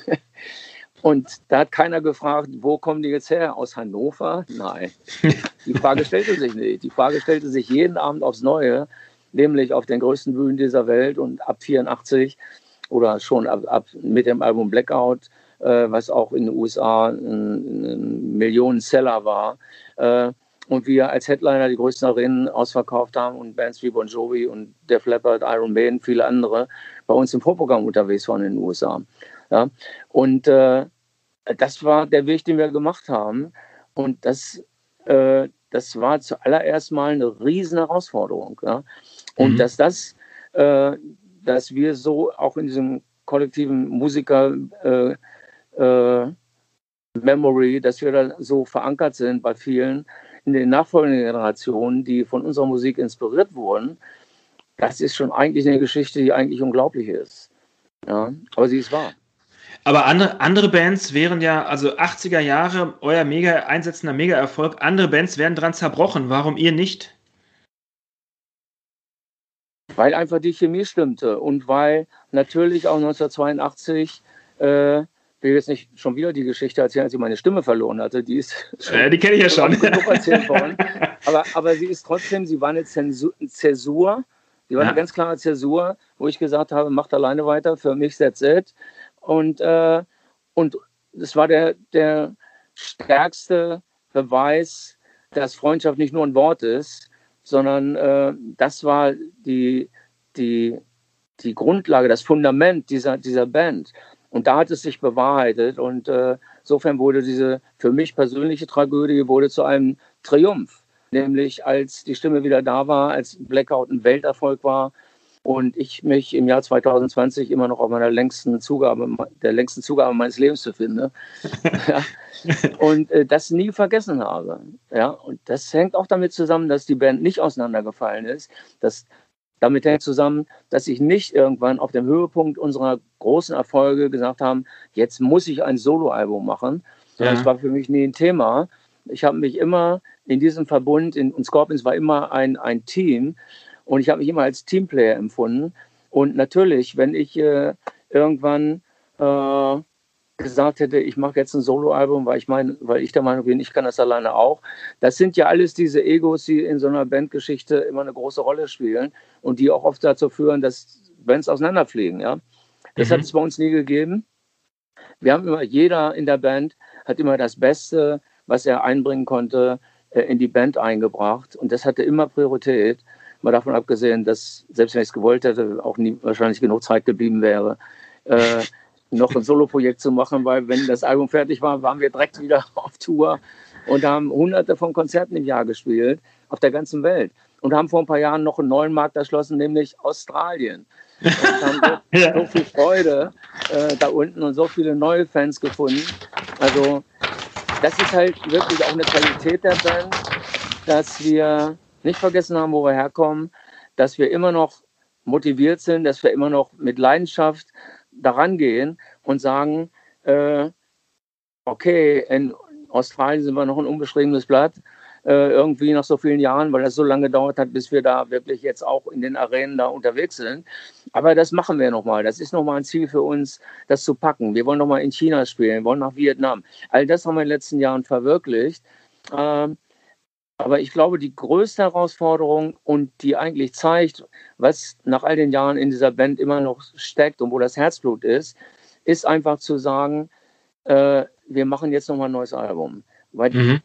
C: da hat keiner gefragt, wo kommen die jetzt her? Aus Hannover? Nein. Die Frage stellte sich nicht. Die Frage stellte sich jeden Abend aufs Neue, nämlich auf den größten Bühnen dieser Welt und ab 84 oder schon ab mit dem Album Blackout, was auch in den USA ein Millionen-Seller war. Und wir als Headliner die größten Arenen ausverkauft haben und Bands wie Bon Jovi und Def Leppard, Iron Maiden, viele andere bei uns im Vorprogramm unterwegs waren in den USA. Ja? Und das war der Weg, den wir gemacht haben. Und das war zuallererst mal eine riesen Herausforderung. Ja? Und dass wir so auch in diesem kollektiven Musiker-Memory, dass wir da so verankert sind bei vielen in den nachfolgenden Generationen, die von unserer Musik inspiriert wurden, das ist schon eigentlich eine Geschichte, die eigentlich unglaublich ist. Ja? Aber sie ist wahr.
A: Aber andere Bands wären ja, also 80er Jahre, euer einsetzender Mega-Erfolg, andere Bands wären dran zerbrochen. Warum ihr nicht?
C: Weil einfach die Chemie stimmte und weil natürlich auch 1982, will jetzt nicht schon wieder die Geschichte erzählen, als ich meine Stimme verloren hatte, die ist
A: schon, die kenne ich ja schon.
C: Erzählt worden. Aber sie ist trotzdem, sie war eine Zäsur, die war eine ganz klare Zäsur, wo ich gesagt habe, macht alleine weiter, für mich that's it. Und das war der stärkste Beweis, dass Freundschaft nicht nur ein Wort ist, sondern das war die Grundlage, das Fundament dieser Band. Und da hat es sich bewahrheitet. Und insofern wurde diese für mich persönliche Tragödie zu einem Triumph. Nämlich als die Stimme wieder da war, als Blackout ein Welterfolg war und ich mich im Jahr 2020 immer noch auf der längsten Zugabe meines Lebens befinde. Ja. Und das nie vergessen habe. Ja. Und das hängt auch damit zusammen, dass die Band nicht auseinandergefallen ist. Damit hängt zusammen, dass ich nicht irgendwann auf dem Höhepunkt unserer großen Erfolge gesagt habe, jetzt muss ich ein Soloalbum machen. Das war für mich nie ein Thema. Ich habe mich immer in diesem Verbund, und Scorpions war immer ein Team, und ich habe mich immer als Teamplayer empfunden. Und natürlich, wenn ich irgendwann gesagt hätte, ich mache jetzt ein Soloalbum, weil ich der Meinung bin, ich kann das alleine auch. Das sind ja alles diese Egos, die in so einer Bandgeschichte immer eine große Rolle spielen und die auch oft dazu führen, dass Bands auseinanderfliegen. Ja? Das hat es bei uns nie gegeben. Wir haben immer, jeder in der Band hat immer das Beste, was er einbringen konnte, in die Band eingebracht. Und das hatte immer Priorität. Mal davon abgesehen, dass, selbst wenn ich es gewollt hätte, auch nie wahrscheinlich genug Zeit geblieben wäre, noch ein Soloprojekt zu machen, weil wenn das Album fertig war, waren wir direkt wieder auf Tour und haben hunderte von Konzerten im Jahr gespielt, auf der ganzen Welt. Und haben vor ein paar Jahren noch einen neuen Markt erschlossen, nämlich Australien. Und haben so viel Freude da unten und so viele neue Fans gefunden. Also das ist halt wirklich auch eine Qualität der Band, dass wir nicht vergessen haben, wo wir herkommen, dass wir immer noch motiviert sind, dass wir immer noch mit Leidenschaft daran gehen und sagen, okay, in Australien sind wir noch ein unbeschriebenes Blatt, irgendwie nach so vielen Jahren, weil das so lange gedauert hat, bis wir da wirklich jetzt auch in den Arenen da unterwegs sind. Aber das machen wir nochmal. Das ist nochmal ein Ziel für uns, das zu packen. Wir wollen nochmal in China spielen, wollen nach Vietnam. All das haben wir in den letzten Jahren verwirklicht. Aber ich glaube, die größte Herausforderung und die eigentlich zeigt, was nach all den Jahren in dieser Band immer noch steckt und wo das Herzblut ist einfach zu sagen, wir machen jetzt nochmal ein neues Album. Weil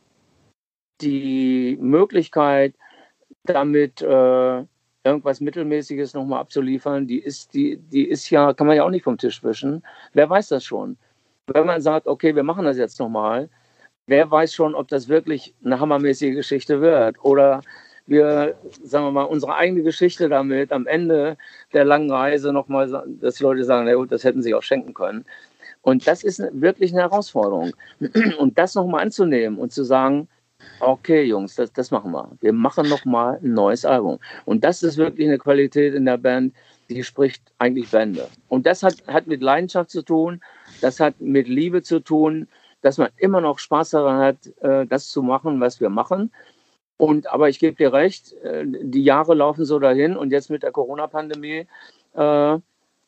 C: die Möglichkeit, damit irgendwas Mittelmäßiges nochmal abzuliefern, die ist ja, kann man ja auch nicht vom Tisch wischen. Wer weiß das schon? Wenn man sagt, okay, wir machen das jetzt nochmal, wer weiß schon, ob das wirklich eine hammermäßige Geschichte wird oder wir, sagen wir mal, unsere eigene Geschichte damit am Ende der langen Reise nochmal, dass die Leute sagen, na gut, das hätten sie auch schenken können. Und das ist wirklich eine Herausforderung. Und das nochmal anzunehmen und zu sagen, okay, Jungs, das machen wir. Wir machen nochmal ein neues Album. Und das ist wirklich eine Qualität in der Band, die spricht eigentlich Bände. Und das hat mit Leidenschaft zu tun, das hat mit Liebe zu tun, dass man immer noch Spaß daran hat, das zu machen, was wir machen. Aber ich gebe dir recht, die Jahre laufen so dahin und jetzt mit der Corona-Pandemie, da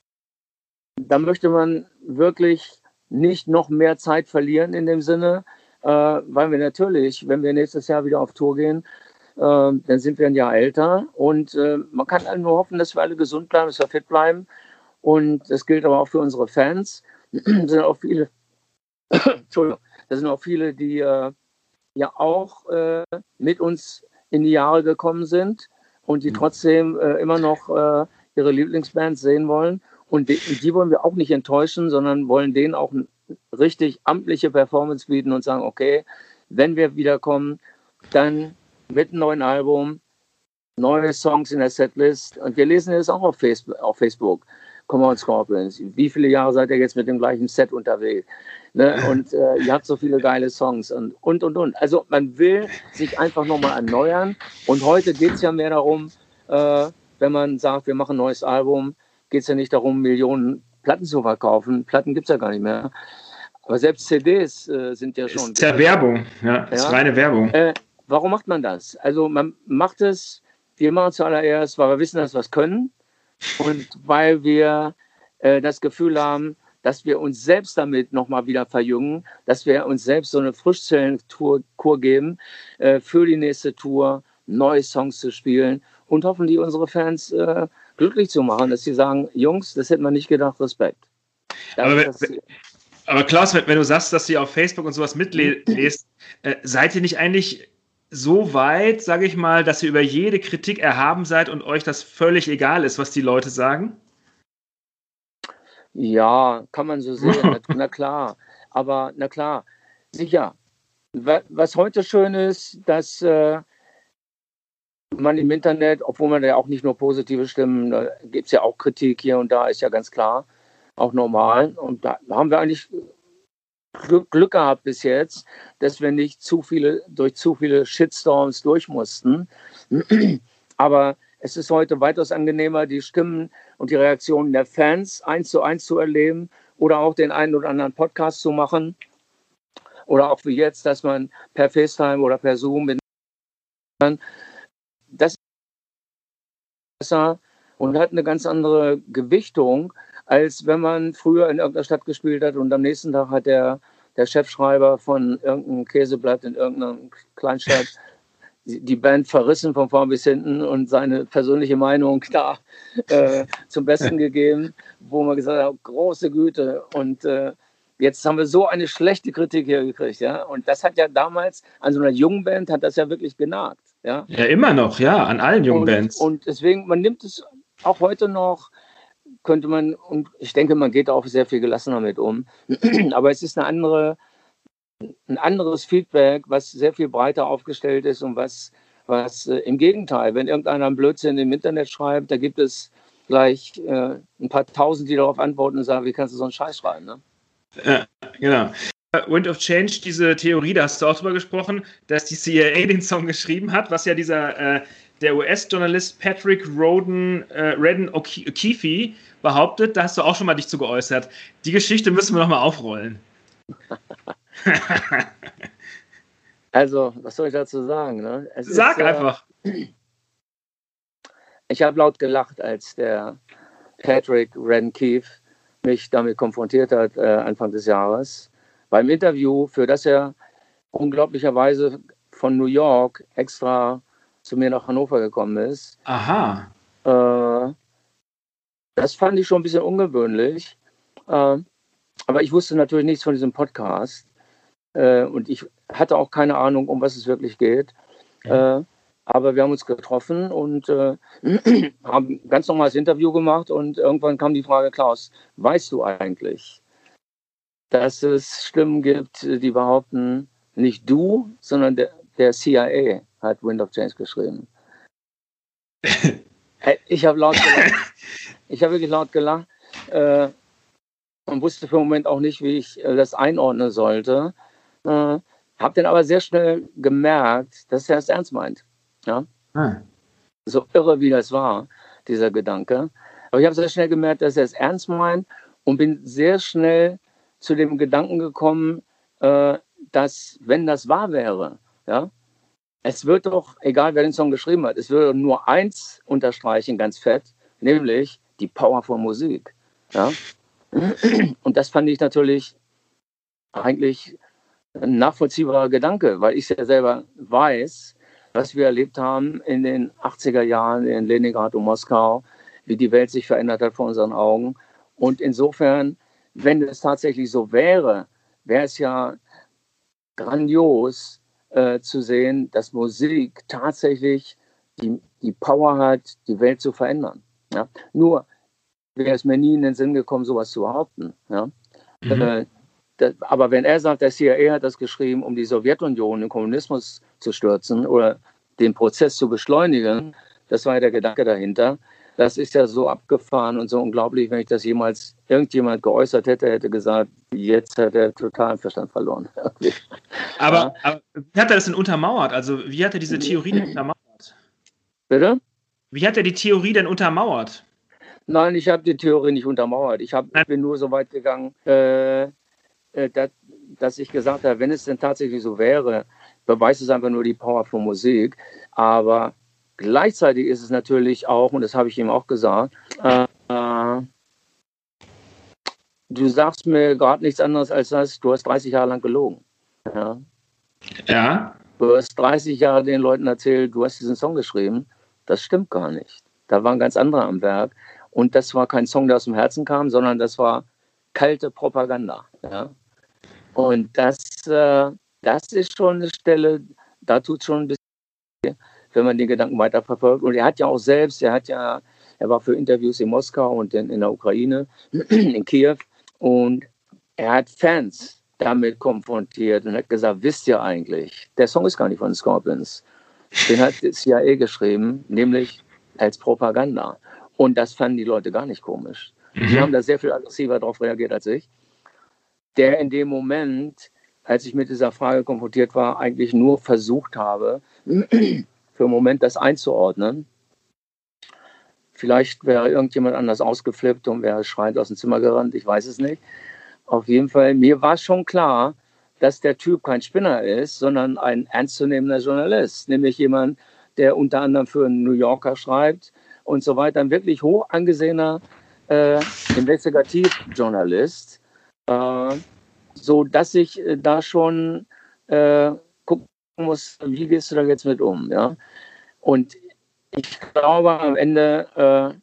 C: möchte man wirklich nicht noch mehr Zeit verlieren in dem Sinne, weil wir natürlich, wenn wir nächstes Jahr wieder auf Tour gehen, dann sind wir ein Jahr älter und man kann nur hoffen, dass wir alle gesund bleiben, dass wir fit bleiben und das gilt aber auch für unsere Fans. Es sind auch viele, Entschuldigung, das sind auch viele, die ja auch mit uns in die Jahre gekommen sind und die trotzdem immer noch ihre Lieblingsbands sehen wollen. Und die wollen wir auch nicht enttäuschen, sondern wollen denen auch eine richtig amtliche Performance bieten und sagen, okay, wenn wir wiederkommen, dann mit einem neuen Album, neue Songs in der Setlist. Und wir lesen das auch auf Facebook. Come on Scorpions, wie viele Jahre seid ihr jetzt mit dem gleichen Set unterwegs? Ne? Und ihr habt so viele geile Songs und. Also man will sich einfach nochmal erneuern. Und heute geht es ja mehr darum, wenn man sagt, wir machen ein neues Album, geht es ja nicht darum, Millionen Platten zu verkaufen. Platten gibt es ja gar nicht mehr. Aber selbst CDs sind ja schon...
A: Ist ja Werbung, ja, ist reine Werbung.
C: Warum macht man das? Also man macht es, wir machen es zuallererst, weil wir wissen, dass wir es können und weil wir das Gefühl haben, dass wir uns selbst damit nochmal wieder verjüngen, dass wir uns selbst so eine Frischzellenkur geben für die nächste Tour, neue Songs zu spielen und hoffentlich unsere Fans glücklich zu machen, dass sie sagen, Jungs, das hätten wir nicht gedacht, Respekt.
A: Aber Klaus, wenn du sagst, dass ihr auf Facebook und sowas mitlest, seid ihr nicht eigentlich so weit, sage ich mal, dass ihr über jede Kritik erhaben seid und euch das völlig egal ist, was die Leute sagen?
C: Ja, kann man so sehen, na klar. Aber na klar, sicher. Was heute schön ist, dass man im Internet, obwohl man ja auch nicht nur positive Stimmen, da gibt es ja auch Kritik hier und da, ist ja ganz klar, auch normal. Und da haben wir eigentlich Glück gehabt bis jetzt, dass wir nicht durch zu viele Shitstorms durch mussten. Aber es ist heute weitaus angenehmer, die Stimmen und die Reaktionen der Fans 1:1 zu erleben oder auch den einen oder anderen Podcast zu machen. Oder auch wie jetzt, dass man per FaceTime oder per Zoom mit das ist besser und hat eine ganz andere Gewichtung, als wenn man früher in irgendeiner Stadt gespielt hat und am nächsten Tag hat der Chefschreiber von irgendeinem Käseblatt in irgendeiner Kleinstadt die Band verrissen von vorn bis hinten und seine persönliche Meinung da zum Besten gegeben, wo man gesagt hat, große Güte. Und jetzt haben wir so eine schlechte Kritik hier gekriegt. Ja? Und das hat ja damals an so einer jungen Band hat das ja wirklich genagt. Ja,
A: ja immer noch, ja, an allen jungen Bands.
C: Und deswegen, man nimmt es auch heute noch, könnte man, und ich denke, man geht auch sehr viel gelassener mit um. Aber es ist ein anderes Feedback, was sehr viel breiter aufgestellt ist und was im Gegenteil, wenn irgendeiner einen Blödsinn im Internet schreibt, da gibt es gleich ein paar Tausend, die darauf antworten und sagen, wie kannst du so einen Scheiß schreiben, ne?
A: Ja, genau. Wind of Change, diese Theorie, da hast du auch drüber gesprochen, dass die CIA den Song geschrieben hat, was ja der US-Journalist Patrick Redden O'Keefe behauptet, da hast du auch schon mal dich zu geäußert. Die Geschichte müssen wir noch mal aufrollen.
C: Also, was soll ich dazu sagen? Ne?
A: Sag einfach.
C: Ich habe laut gelacht, als der Patrick Redden O'Keefe mich damit konfrontiert hat, Anfang des Jahres. Beim Interview, für das er unglaublicherweise von New York extra zu mir nach Hannover gekommen ist.
A: Aha.
C: Das fand ich schon ein bisschen ungewöhnlich. Aber ich wusste natürlich nichts von diesem Podcast. Und ich hatte auch keine Ahnung, um was es wirklich geht. Aber wir haben uns getroffen und haben ein ganz normales Interview gemacht. Und irgendwann kam die Frage, Klaus, weißt du eigentlich, dass es Stimmen gibt, die behaupten, nicht du, sondern der CIA hat Wind of Change geschrieben. Ich habe laut gelacht. Ich habe wirklich laut gelacht und wusste für den Moment auch nicht, wie ich das einordnen sollte. Habe dann aber sehr schnell gemerkt, dass er es ernst meint. Ja? So irre, wie das war, dieser Gedanke. Aber ich habe sehr schnell gemerkt, dass er es ernst meint und bin sehr schnell zu dem Gedanken gekommen, dass, wenn das wahr wäre, ja, es wird doch, egal wer den Song geschrieben hat, es würde nur eins unterstreichen, ganz fett, nämlich die Power von Musik. Ja? Und das fand ich natürlich eigentlich ein nachvollziehbarer Gedanke, weil ich ja selber weiß, was wir erlebt haben in den 80er Jahren in Leningrad und Moskau, wie die Welt sich verändert hat vor unseren Augen. Und insofern, wenn es tatsächlich so wäre, wäre es ja grandios zu sehen, dass Musik tatsächlich die Power hat, die Welt zu verändern. Ja? Nur wäre es mir nie in den Sinn gekommen, sowas zu behaupten. Ja? Aber wenn er sagt, der CIA hat das geschrieben, um die Sowjetunion, den Kommunismus zu stürzen oder den Prozess zu beschleunigen, das war ja der Gedanke dahinter. Das ist ja so abgefahren und so unglaublich, wenn ich das jemals irgendjemand geäußert hätte, hätte gesagt, jetzt hat er totalen Verstand verloren.
A: Aber wie hat er das denn untermauert? Also wie hat er diese Theorie denn untermauert?
C: Bitte?
A: Wie hat er die Theorie denn untermauert?
C: Nein, ich habe die Theorie nicht untermauert. Ich bin nur so weit gegangen, dass ich gesagt habe, wenn es denn tatsächlich so wäre, beweist es einfach nur die Power von Musik. Aber gleichzeitig ist es natürlich auch, und das habe ich ihm auch gesagt, du sagst mir gerade nichts anderes als das, du hast 30 Jahre lang gelogen. Ja?
A: Ja.
C: Du hast 30 Jahre den Leuten erzählt, du hast diesen Song geschrieben. Das stimmt gar nicht. Da waren ganz andere am Werk. Und das war kein Song, der aus dem Herzen kam, sondern das war kalte Propaganda. Ja? Und das ist schon eine Stelle, da tut es schon ein bisschen, wenn man den Gedanken weiterverfolgt. Und er hat ja auch selbst, er war für Interviews in Moskau und in der Ukraine, in Kiew. Und er hat Fans damit konfrontiert und hat gesagt, wisst ihr eigentlich, der Song ist gar nicht von den Scorpions. Den hat die CIA geschrieben, nämlich als Propaganda. Und das fanden die Leute gar nicht komisch. Die haben da sehr viel aggressiver darauf reagiert als ich. Der in dem Moment, als ich mit dieser Frage konfrontiert war, eigentlich nur versucht habe, für einen Moment das einzuordnen. Vielleicht wäre irgendjemand anders ausgeflippt und wäre schreiend aus dem Zimmer gerannt, ich weiß es nicht. Auf jeden Fall, mir war schon klar, dass der Typ kein Spinner ist, sondern ein ernstzunehmender Journalist. Nämlich jemand, der unter anderem für einen New Yorker schreibt und so weiter. Ein wirklich hoch angesehener Investigativjournalist, so dass ich da schon gucken muss, wie gehst du da jetzt mit um, ja? Und ich glaube, am Ende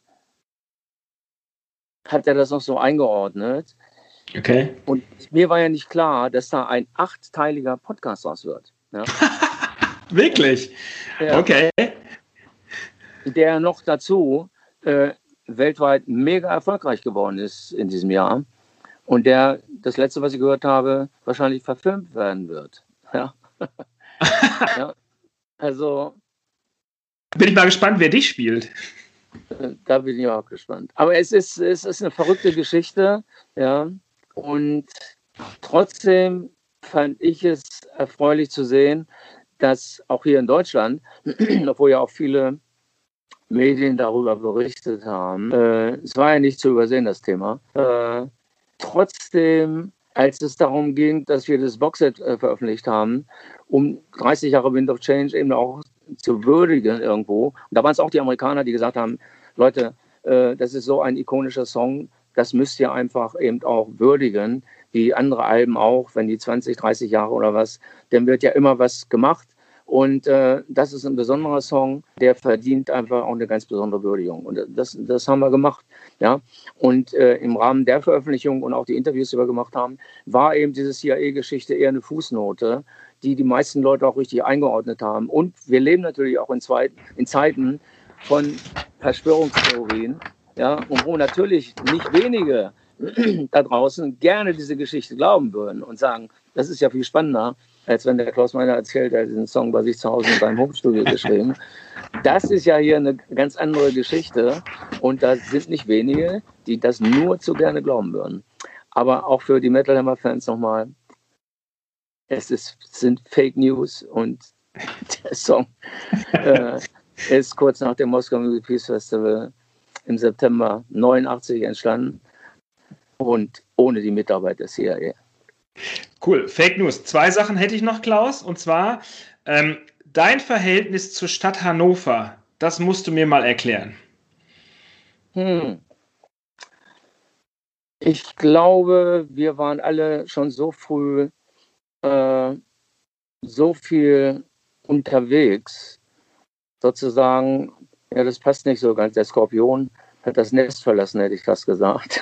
C: hat er das noch so eingeordnet.
A: Okay.
C: Und mir war ja nicht klar, dass da ein 8-teiliger Podcast raus wird. Ja?
A: Wirklich?
C: Ja.
A: Okay.
C: Der noch dazu weltweit mega erfolgreich geworden ist in diesem Jahr. Und der, das letzte, was ich gehört habe, wahrscheinlich verfilmt werden wird. Ja. Ja. Also.
A: Bin ich mal gespannt, wer dich spielt.
C: Da bin ich auch gespannt. Aber es ist eine verrückte Geschichte, ja. Und trotzdem fand ich es erfreulich zu sehen, dass auch hier in Deutschland, obwohl ja auch viele Medien darüber berichtet haben, es war ja nicht zu übersehen, das Thema, trotzdem, als es darum ging, dass wir das Boxset veröffentlicht haben, um 30 Jahre Wind of Change eben auch zu würdigen irgendwo. Und da waren es auch die Amerikaner, die gesagt haben, Leute, das ist so ein ikonischer Song, das müsst ihr einfach eben auch würdigen, wie andere Alben auch, wenn die 20, 30 Jahre oder was, dann wird ja immer was gemacht. Und das ist ein besonderer Song, der verdient einfach auch eine ganz besondere Würdigung. Und das haben wir gemacht. Ja? Und im Rahmen der Veröffentlichung und auch die Interviews, die wir gemacht haben, war eben diese CIA-Geschichte eher eine Fußnote, die meisten Leute auch richtig eingeordnet haben. Und wir leben natürlich auch in Zeiten von Verschwörungstheorien, ja, und wo natürlich nicht wenige da draußen gerne diese Geschichte glauben würden und sagen, das ist ja viel spannender, als wenn der Klaus Meiner erzählt, er hat diesen Song bei sich zu Hause in seinem Homestudio geschrieben. Das ist ja hier eine ganz andere Geschichte und da sind nicht wenige, die das nur zu gerne glauben würden. Aber auch für die Metal Hammer-Fans nochmal, sind Fake News und der Song ist kurz nach dem Moskau Music Peace Festival im September 89 entstanden und ohne die Mitarbeit der CIA.
A: Cool. Fake News. 2 Sachen hätte ich noch, Klaus. Und zwar dein Verhältnis zur Stadt Hannover. Das musst du mir mal erklären.
C: Ich glaube, wir waren alle schon so früh so viel unterwegs, sozusagen, ja, das passt nicht so ganz. Der Skorpion hat das Nest verlassen, hätte ich fast gesagt.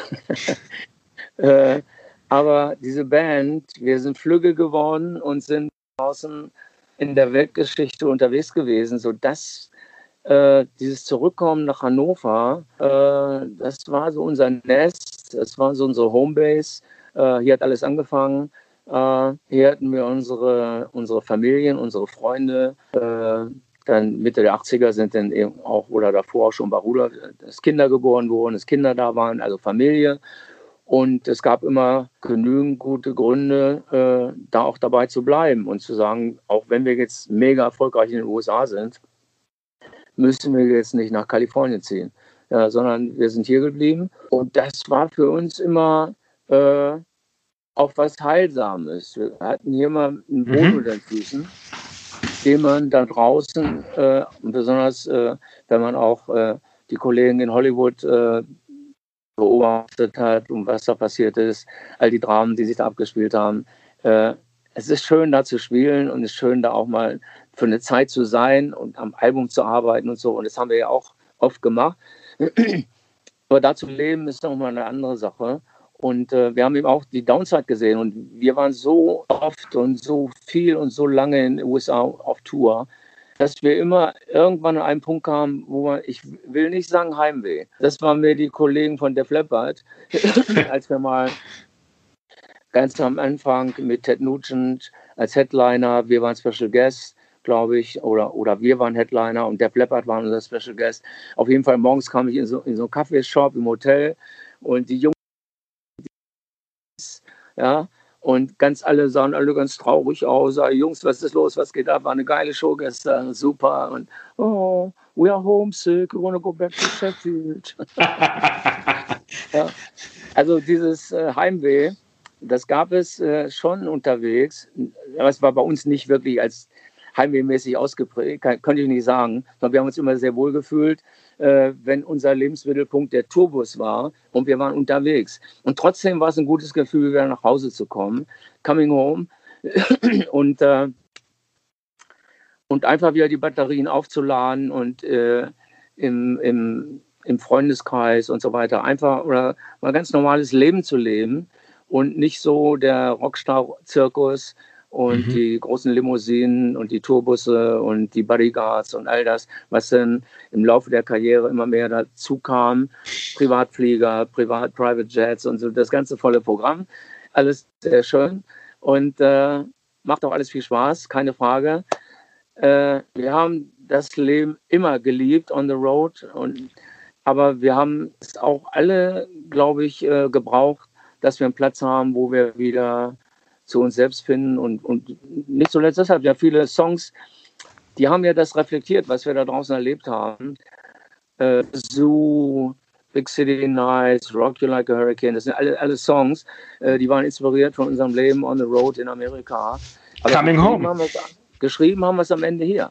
C: Aber diese Band, wir sind flügge geworden und sind draußen in der Weltgeschichte unterwegs gewesen, sodass dieses Zurückkommen nach Hannover, das war so unser Nest, das war so unsere Homebase. Hier hat alles angefangen. Hier hatten wir unsere Familien, unsere Freunde. Dann Mitte der 80er sind dann eben auch, oder davor auch schon bei Rudolf, dass Kinder geboren wurden, dass Kinder da waren, also Familie. Und es gab immer genügend gute Gründe, da auch dabei zu bleiben und zu sagen, auch wenn wir jetzt mega erfolgreich in den USA sind, müssen wir jetzt nicht nach Kalifornien ziehen, sondern wir sind hier geblieben. Und das war für uns immer auch was Heilsames. Wir hatten hier mal einen Boden unter den Füßen, den man da draußen, besonders wenn man auch die Kollegen in Hollywood beobachtet hat und was da passiert ist, all die Dramen, die sich da abgespielt haben. Es ist schön, da zu spielen und es ist schön, da auch mal für eine Zeit zu sein und am Album zu arbeiten und so. Und das haben wir ja auch oft gemacht. Aber da zu leben ist nochmal eine andere Sache. Und wir haben eben auch die Downside gesehen. Und wir waren so oft und so viel und so lange in den USA auf Tour, dass wir immer irgendwann an einen Punkt kamen, wo ich will nicht sagen Heimweh. Das waren mir die Kollegen von Def Leppard, als wir mal ganz am Anfang mit Ted Nugent als Headliner, wir waren Special Guest, glaube ich, oder wir waren Headliner und Def Leppard waren unser Special Guest. Auf jeden Fall morgens kam ich in so einen Kaffeeshop im Hotel und die Jungs, ja, und alle sahen alle ganz traurig aus. Jungs, was ist los? Was geht ab? War eine geile Show gestern, super. Und oh, we are homesick, we want to go back to Sheffield. Ja, also dieses Heimweh, das gab es schon unterwegs. Aber es war bei uns nicht wirklich als heimwehmäßig ausgeprägt, könnte ich nicht sagen. Sondern wir haben uns immer sehr wohl gefühlt, wenn unser Lebensmittelpunkt der Tourbus war und wir waren unterwegs. Und trotzdem war es ein gutes Gefühl, wieder nach Hause zu kommen. Coming home. Und einfach wieder die Batterien aufzuladen und im Freundeskreis und so weiter einfach oder mal ganz normales Leben zu leben und nicht so der Rockstar-Zirkus und die großen Limousinen und die Tourbusse und die Bodyguards und all das, was dann im Laufe der Karriere immer mehr dazu kam. Privatflieger, Private Jets und so, das ganze volle Programm. Alles sehr schön und macht auch alles viel Spaß, keine Frage. Wir haben das Leben immer geliebt on the road, aber wir haben es auch alle, glaube ich, gebraucht, dass wir einen Platz haben, wo wir wieder zu uns selbst finden und nicht zuletzt deshalb, ja viele Songs, die haben ja das reflektiert, was wir da draußen erlebt haben. Zoo, Big City Nights, Rock You Like a Hurricane, das sind alle Songs, die waren inspiriert von unserem Leben on the road in Amerika. Aber
A: Coming Home.
C: Geschrieben haben wir es am Ende hier.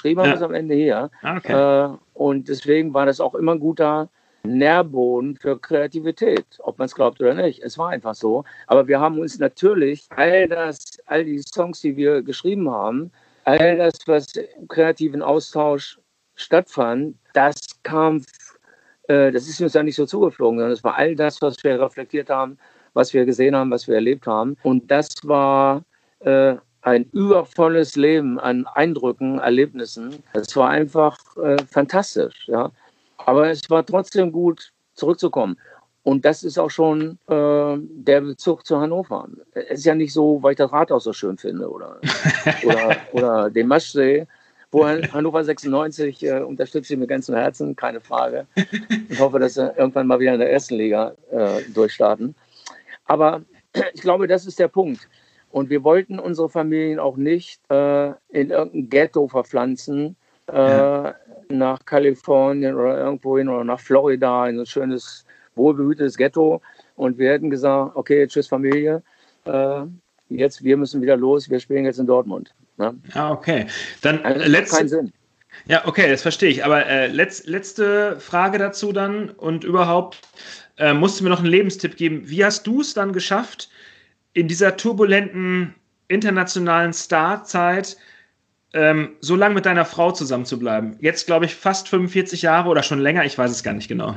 C: Okay. Und deswegen war das auch immer ein guter Nährboden für Kreativität, ob man es glaubt oder nicht. Es war einfach so. Aber wir haben uns natürlich all die Songs, die wir geschrieben haben, all das, was im kreativen Austausch stattfand, das ist uns ja nicht so zugeflogen, sondern es war all das, was wir reflektiert haben, was wir gesehen haben, was wir erlebt haben. Und das war ein übervolles Leben an Eindrücken, Erlebnissen. Es war einfach fantastisch, ja. Aber es war trotzdem gut, zurückzukommen. Und das ist auch schon der Bezug zu Hannover. Es ist ja nicht so, weil ich das Rathaus so schön finde oder den Maschsee, wo Hannover 96 unterstütze ich mit ganzem Herzen, keine Frage. Ich hoffe, dass wir irgendwann mal wieder in der ersten Liga durchstarten. Aber ich glaube, das ist der Punkt. Und wir wollten unsere Familien auch nicht in irgendein Ghetto verpflanzen, nach Kalifornien oder irgendwohin oder nach Florida, in ein schönes, wohlbehütetes Ghetto. Und wir hätten gesagt, okay, tschüss Familie, wir müssen wieder los, wir spielen jetzt in Dortmund. Ne?
A: Ah, okay. Dann
C: keinen Sinn.
A: Ja, okay, das verstehe ich. Aber letzte Frage dazu dann und überhaupt, musst du mir noch einen Lebenstipp geben. Wie hast du es dann geschafft, in dieser turbulenten internationalen Starzeit so lange mit deiner Frau zusammen zu bleiben? Jetzt, glaube ich, fast 45 Jahre oder schon länger, ich weiß es gar nicht genau.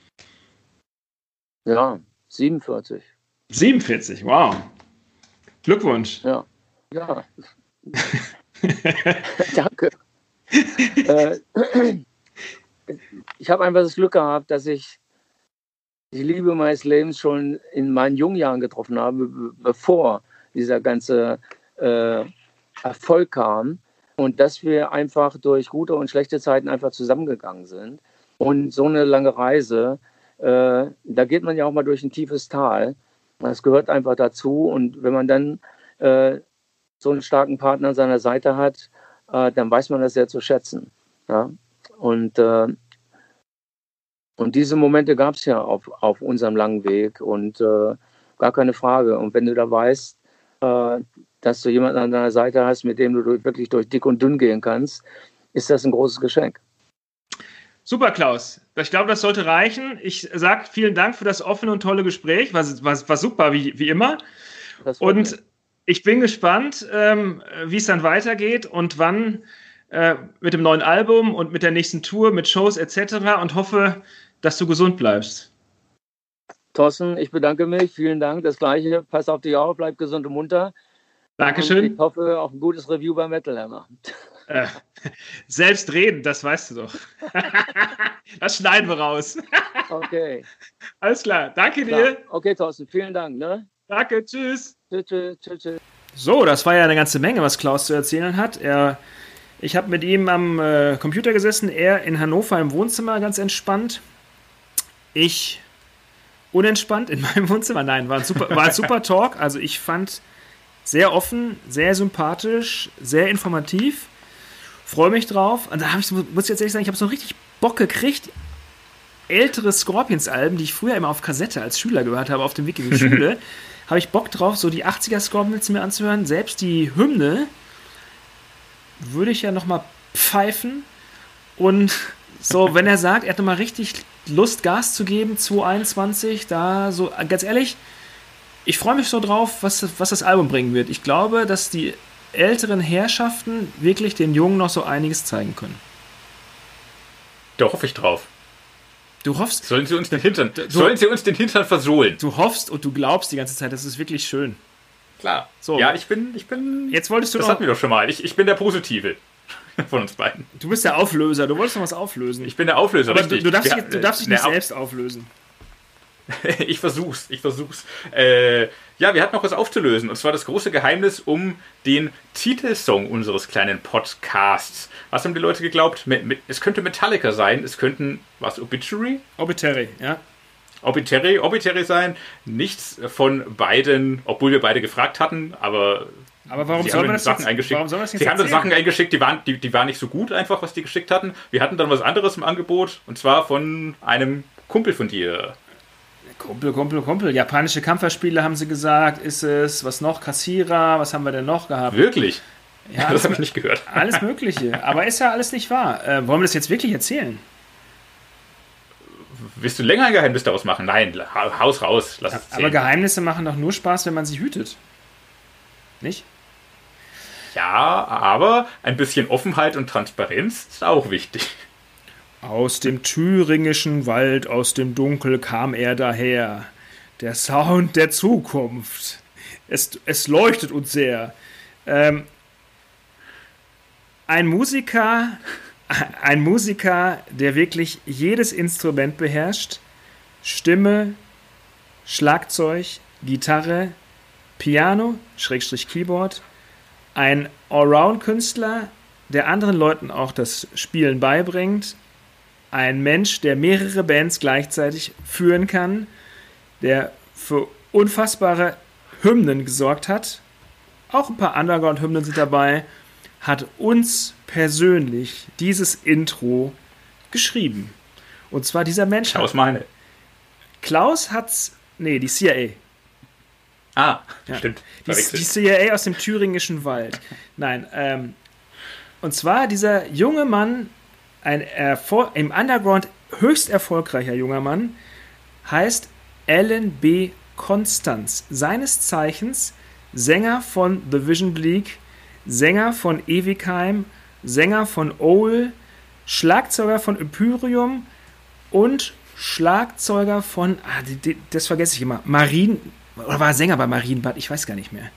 C: Ja, 47.
A: 47, wow. Glückwunsch.
C: Ja. Danke. Ich habe einfach das Glück gehabt, dass ich die Liebe meines Lebens schon in meinen jungen Jahren getroffen habe, bevor dieser ganze Erfolg kam. Und dass wir einfach durch gute und schlechte Zeiten einfach zusammengegangen sind. Und so eine lange Reise, da geht man ja auch mal durch ein tiefes Tal. Das gehört einfach dazu. Und wenn man dann so einen starken Partner an seiner Seite hat, dann weiß man das sehr zu schätzen. Ja? Und diese Momente gab es ja auf unserem langen Weg. Und gar keine Frage. Und wenn du da weißt, dass du jemanden an deiner Seite hast, mit dem du wirklich durch dick und dünn gehen kannst, ist das ein großes Geschenk.
A: Super, Klaus. Ich glaube, das sollte reichen. Ich sage vielen Dank für das offene und tolle Gespräch. War super, wie immer. Und ich bin gespannt, wie es dann weitergeht und wann mit dem neuen Album und mit der nächsten Tour, mit Shows etc. und hoffe, dass du gesund bleibst.
C: Thorsten, ich bedanke mich. Vielen Dank. Das Gleiche. Pass auf dich auf, bleib gesund und munter.
A: Dankeschön.
C: Und ich hoffe auf ein gutes Review bei Metal Hammer.
A: Selbst reden, das weißt du doch. Das schneiden wir raus.
C: Okay.
A: Alles klar. Danke dir.
C: Okay, Thorsten. Vielen Dank. Ne?
A: Danke. Tschüss.
C: Tschüss.
A: So, das war ja eine ganze Menge, was Klaus zu erzählen hat. Ich habe mit ihm am Computer gesessen, er in Hannover im Wohnzimmer, ganz entspannt. Ich unentspannt in meinem Wohnzimmer. Nein, war ein super Talk. Also ich fand sehr offen, sehr sympathisch, sehr informativ. Freue mich drauf. Und da muss ich jetzt ehrlich sagen, ich habe so richtig Bock gekriegt. Ältere Scorpions-Alben, die ich früher immer auf Kassette als Schüler gehört habe, auf dem Weg in die Schule, habe ich Bock drauf, so die 80er Scorpions mir anzuhören. Selbst die Hymne würde ich ja nochmal pfeifen. Und so, wenn er sagt, er hat nochmal richtig Lust, Gas zu geben, 2021, da so, ganz ehrlich, ich freue mich so drauf, was das Album bringen wird. Ich glaube, dass die älteren Herrschaften wirklich den Jungen noch so einiges zeigen können.
B: Da hoffe ich drauf.
A: Du hoffst.
B: Sollen sie uns den Hintern versohlen?
A: Du hoffst und du glaubst die ganze Zeit, das ist wirklich schön.
B: Klar.
A: So.
B: Ja, ich bin.
A: Jetzt wolltest du
B: das hatten wir doch schon mal. Ich bin der Positive von uns beiden.
A: Du bist der Auflöser. Du wolltest noch was auflösen.
B: Ich bin der Auflöser.
A: Aber du darfst dich nicht selbst auflösen.
B: Ich versuch's. Ja, wir hatten noch was aufzulösen. Und zwar das große Geheimnis um den Titelsong unseres kleinen Podcasts. Was haben die Leute geglaubt? Es könnte Metallica sein. Es könnten, was, Obituary?
A: Obituary, ja.
B: Obituary sein. Nichts von beiden, obwohl wir beide gefragt hatten, aber
A: warum soll man das
B: Sachen eingeschickt? Sie haben dann Sachen eingeschickt, die waren nicht so gut einfach, was die geschickt hatten. Wir hatten dann was anderes im Angebot, und zwar von einem Kumpel von dir.
A: Kumpel. Japanische Kampfspiele haben sie gesagt. Ist es, was noch? Kassierer, was haben wir denn noch gehabt?
B: Wirklich?
A: Ja,
B: das habe ich nicht gehört.
A: Alles Mögliche. Aber ist ja alles nicht wahr. Wollen wir das jetzt wirklich erzählen?
B: Willst du länger ein Geheimnis daraus machen? Nein, haus raus. Lass es
A: aber Geheimnisse machen doch nur Spaß, wenn man sie hütet. Nicht?
B: Ja, aber ein bisschen Offenheit und Transparenz ist auch wichtig.
A: Aus dem thüringischen Wald, aus dem Dunkel kam er daher. Der Sound der Zukunft. Es leuchtet uns sehr. Ein Musiker, der wirklich jedes Instrument beherrscht. Stimme, Schlagzeug, Gitarre, Piano, Keyboard. Ein Allround-Künstler, der anderen Leuten auch das Spielen beibringt. Ein Mensch, der mehrere Bands gleichzeitig führen kann, der für unfassbare Hymnen gesorgt hat. Auch ein paar Underground-Hymnen sind dabei. Hat uns persönlich dieses Intro geschrieben. Und zwar dieser Mensch. Klaus hat's. Nee, die CIA.
B: Ah, ja. Stimmt.
A: Die CIA aus dem thüringischen Wald. Nein, und zwar dieser junge Mann, ein im Underground höchst erfolgreicher junger Mann, heißt Alan B. Constance. Seines Zeichens Sänger von The Vision Bleak, Sänger von Ewigheim, Sänger von Owl, Schlagzeuger von Imperium und Schlagzeuger von, das vergesse ich immer, oder war Sänger bei Marienbad, ich weiß gar nicht mehr.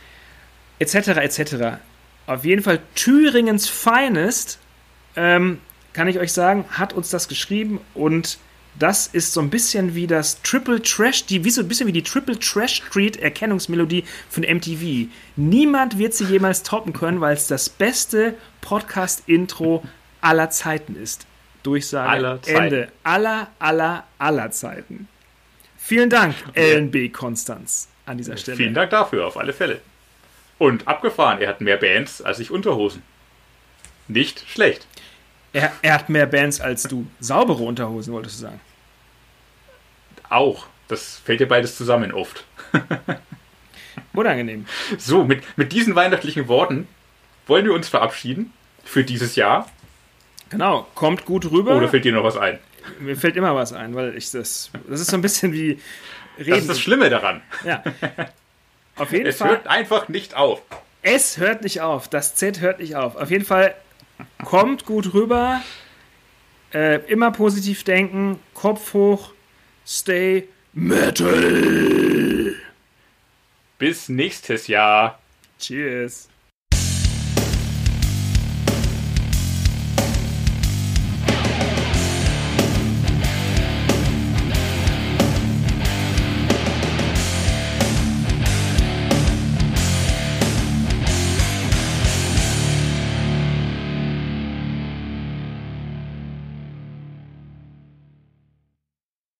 A: Etc. Auf jeden Fall Thüringens Finest, kann ich euch sagen, hat uns das geschrieben, und das ist so ein bisschen wie das Triple Trash, so ein bisschen wie die Triple Trash Street Erkennungsmelodie von MTV. Niemand wird sie jemals toppen können, weil es das beste Podcast-Intro aller Zeiten ist. Durchsage, Ende. Aller Zeiten. Vielen Dank, LNB Konstanz, an dieser Stelle.
B: Vielen Dank dafür, auf alle Fälle. Und abgefahren, er hat mehr Bands als ich Unterhosen. Nicht schlecht.
A: Er hat mehr Bands als du. Saubere Unterhosen, wolltest du sagen?
B: Auch. Das fällt dir beides zusammen oft.
A: Unangenehm.
B: So, mit diesen weihnachtlichen Worten wollen wir uns verabschieden für dieses Jahr.
A: Genau, kommt gut rüber.
B: Oder fällt dir noch was ein?
A: Mir fällt immer was ein, weil das ist so ein bisschen wie Reden.
B: Das ist das Schlimme daran.
A: Ja. Auf jeden Fall.
B: Es hört einfach nicht auf.
A: Es hört nicht auf. Das Z hört nicht auf. Auf jeden Fall kommt gut rüber. Immer positiv denken. Kopf hoch. Stay Metal.
B: Bis nächstes Jahr.
A: Cheers.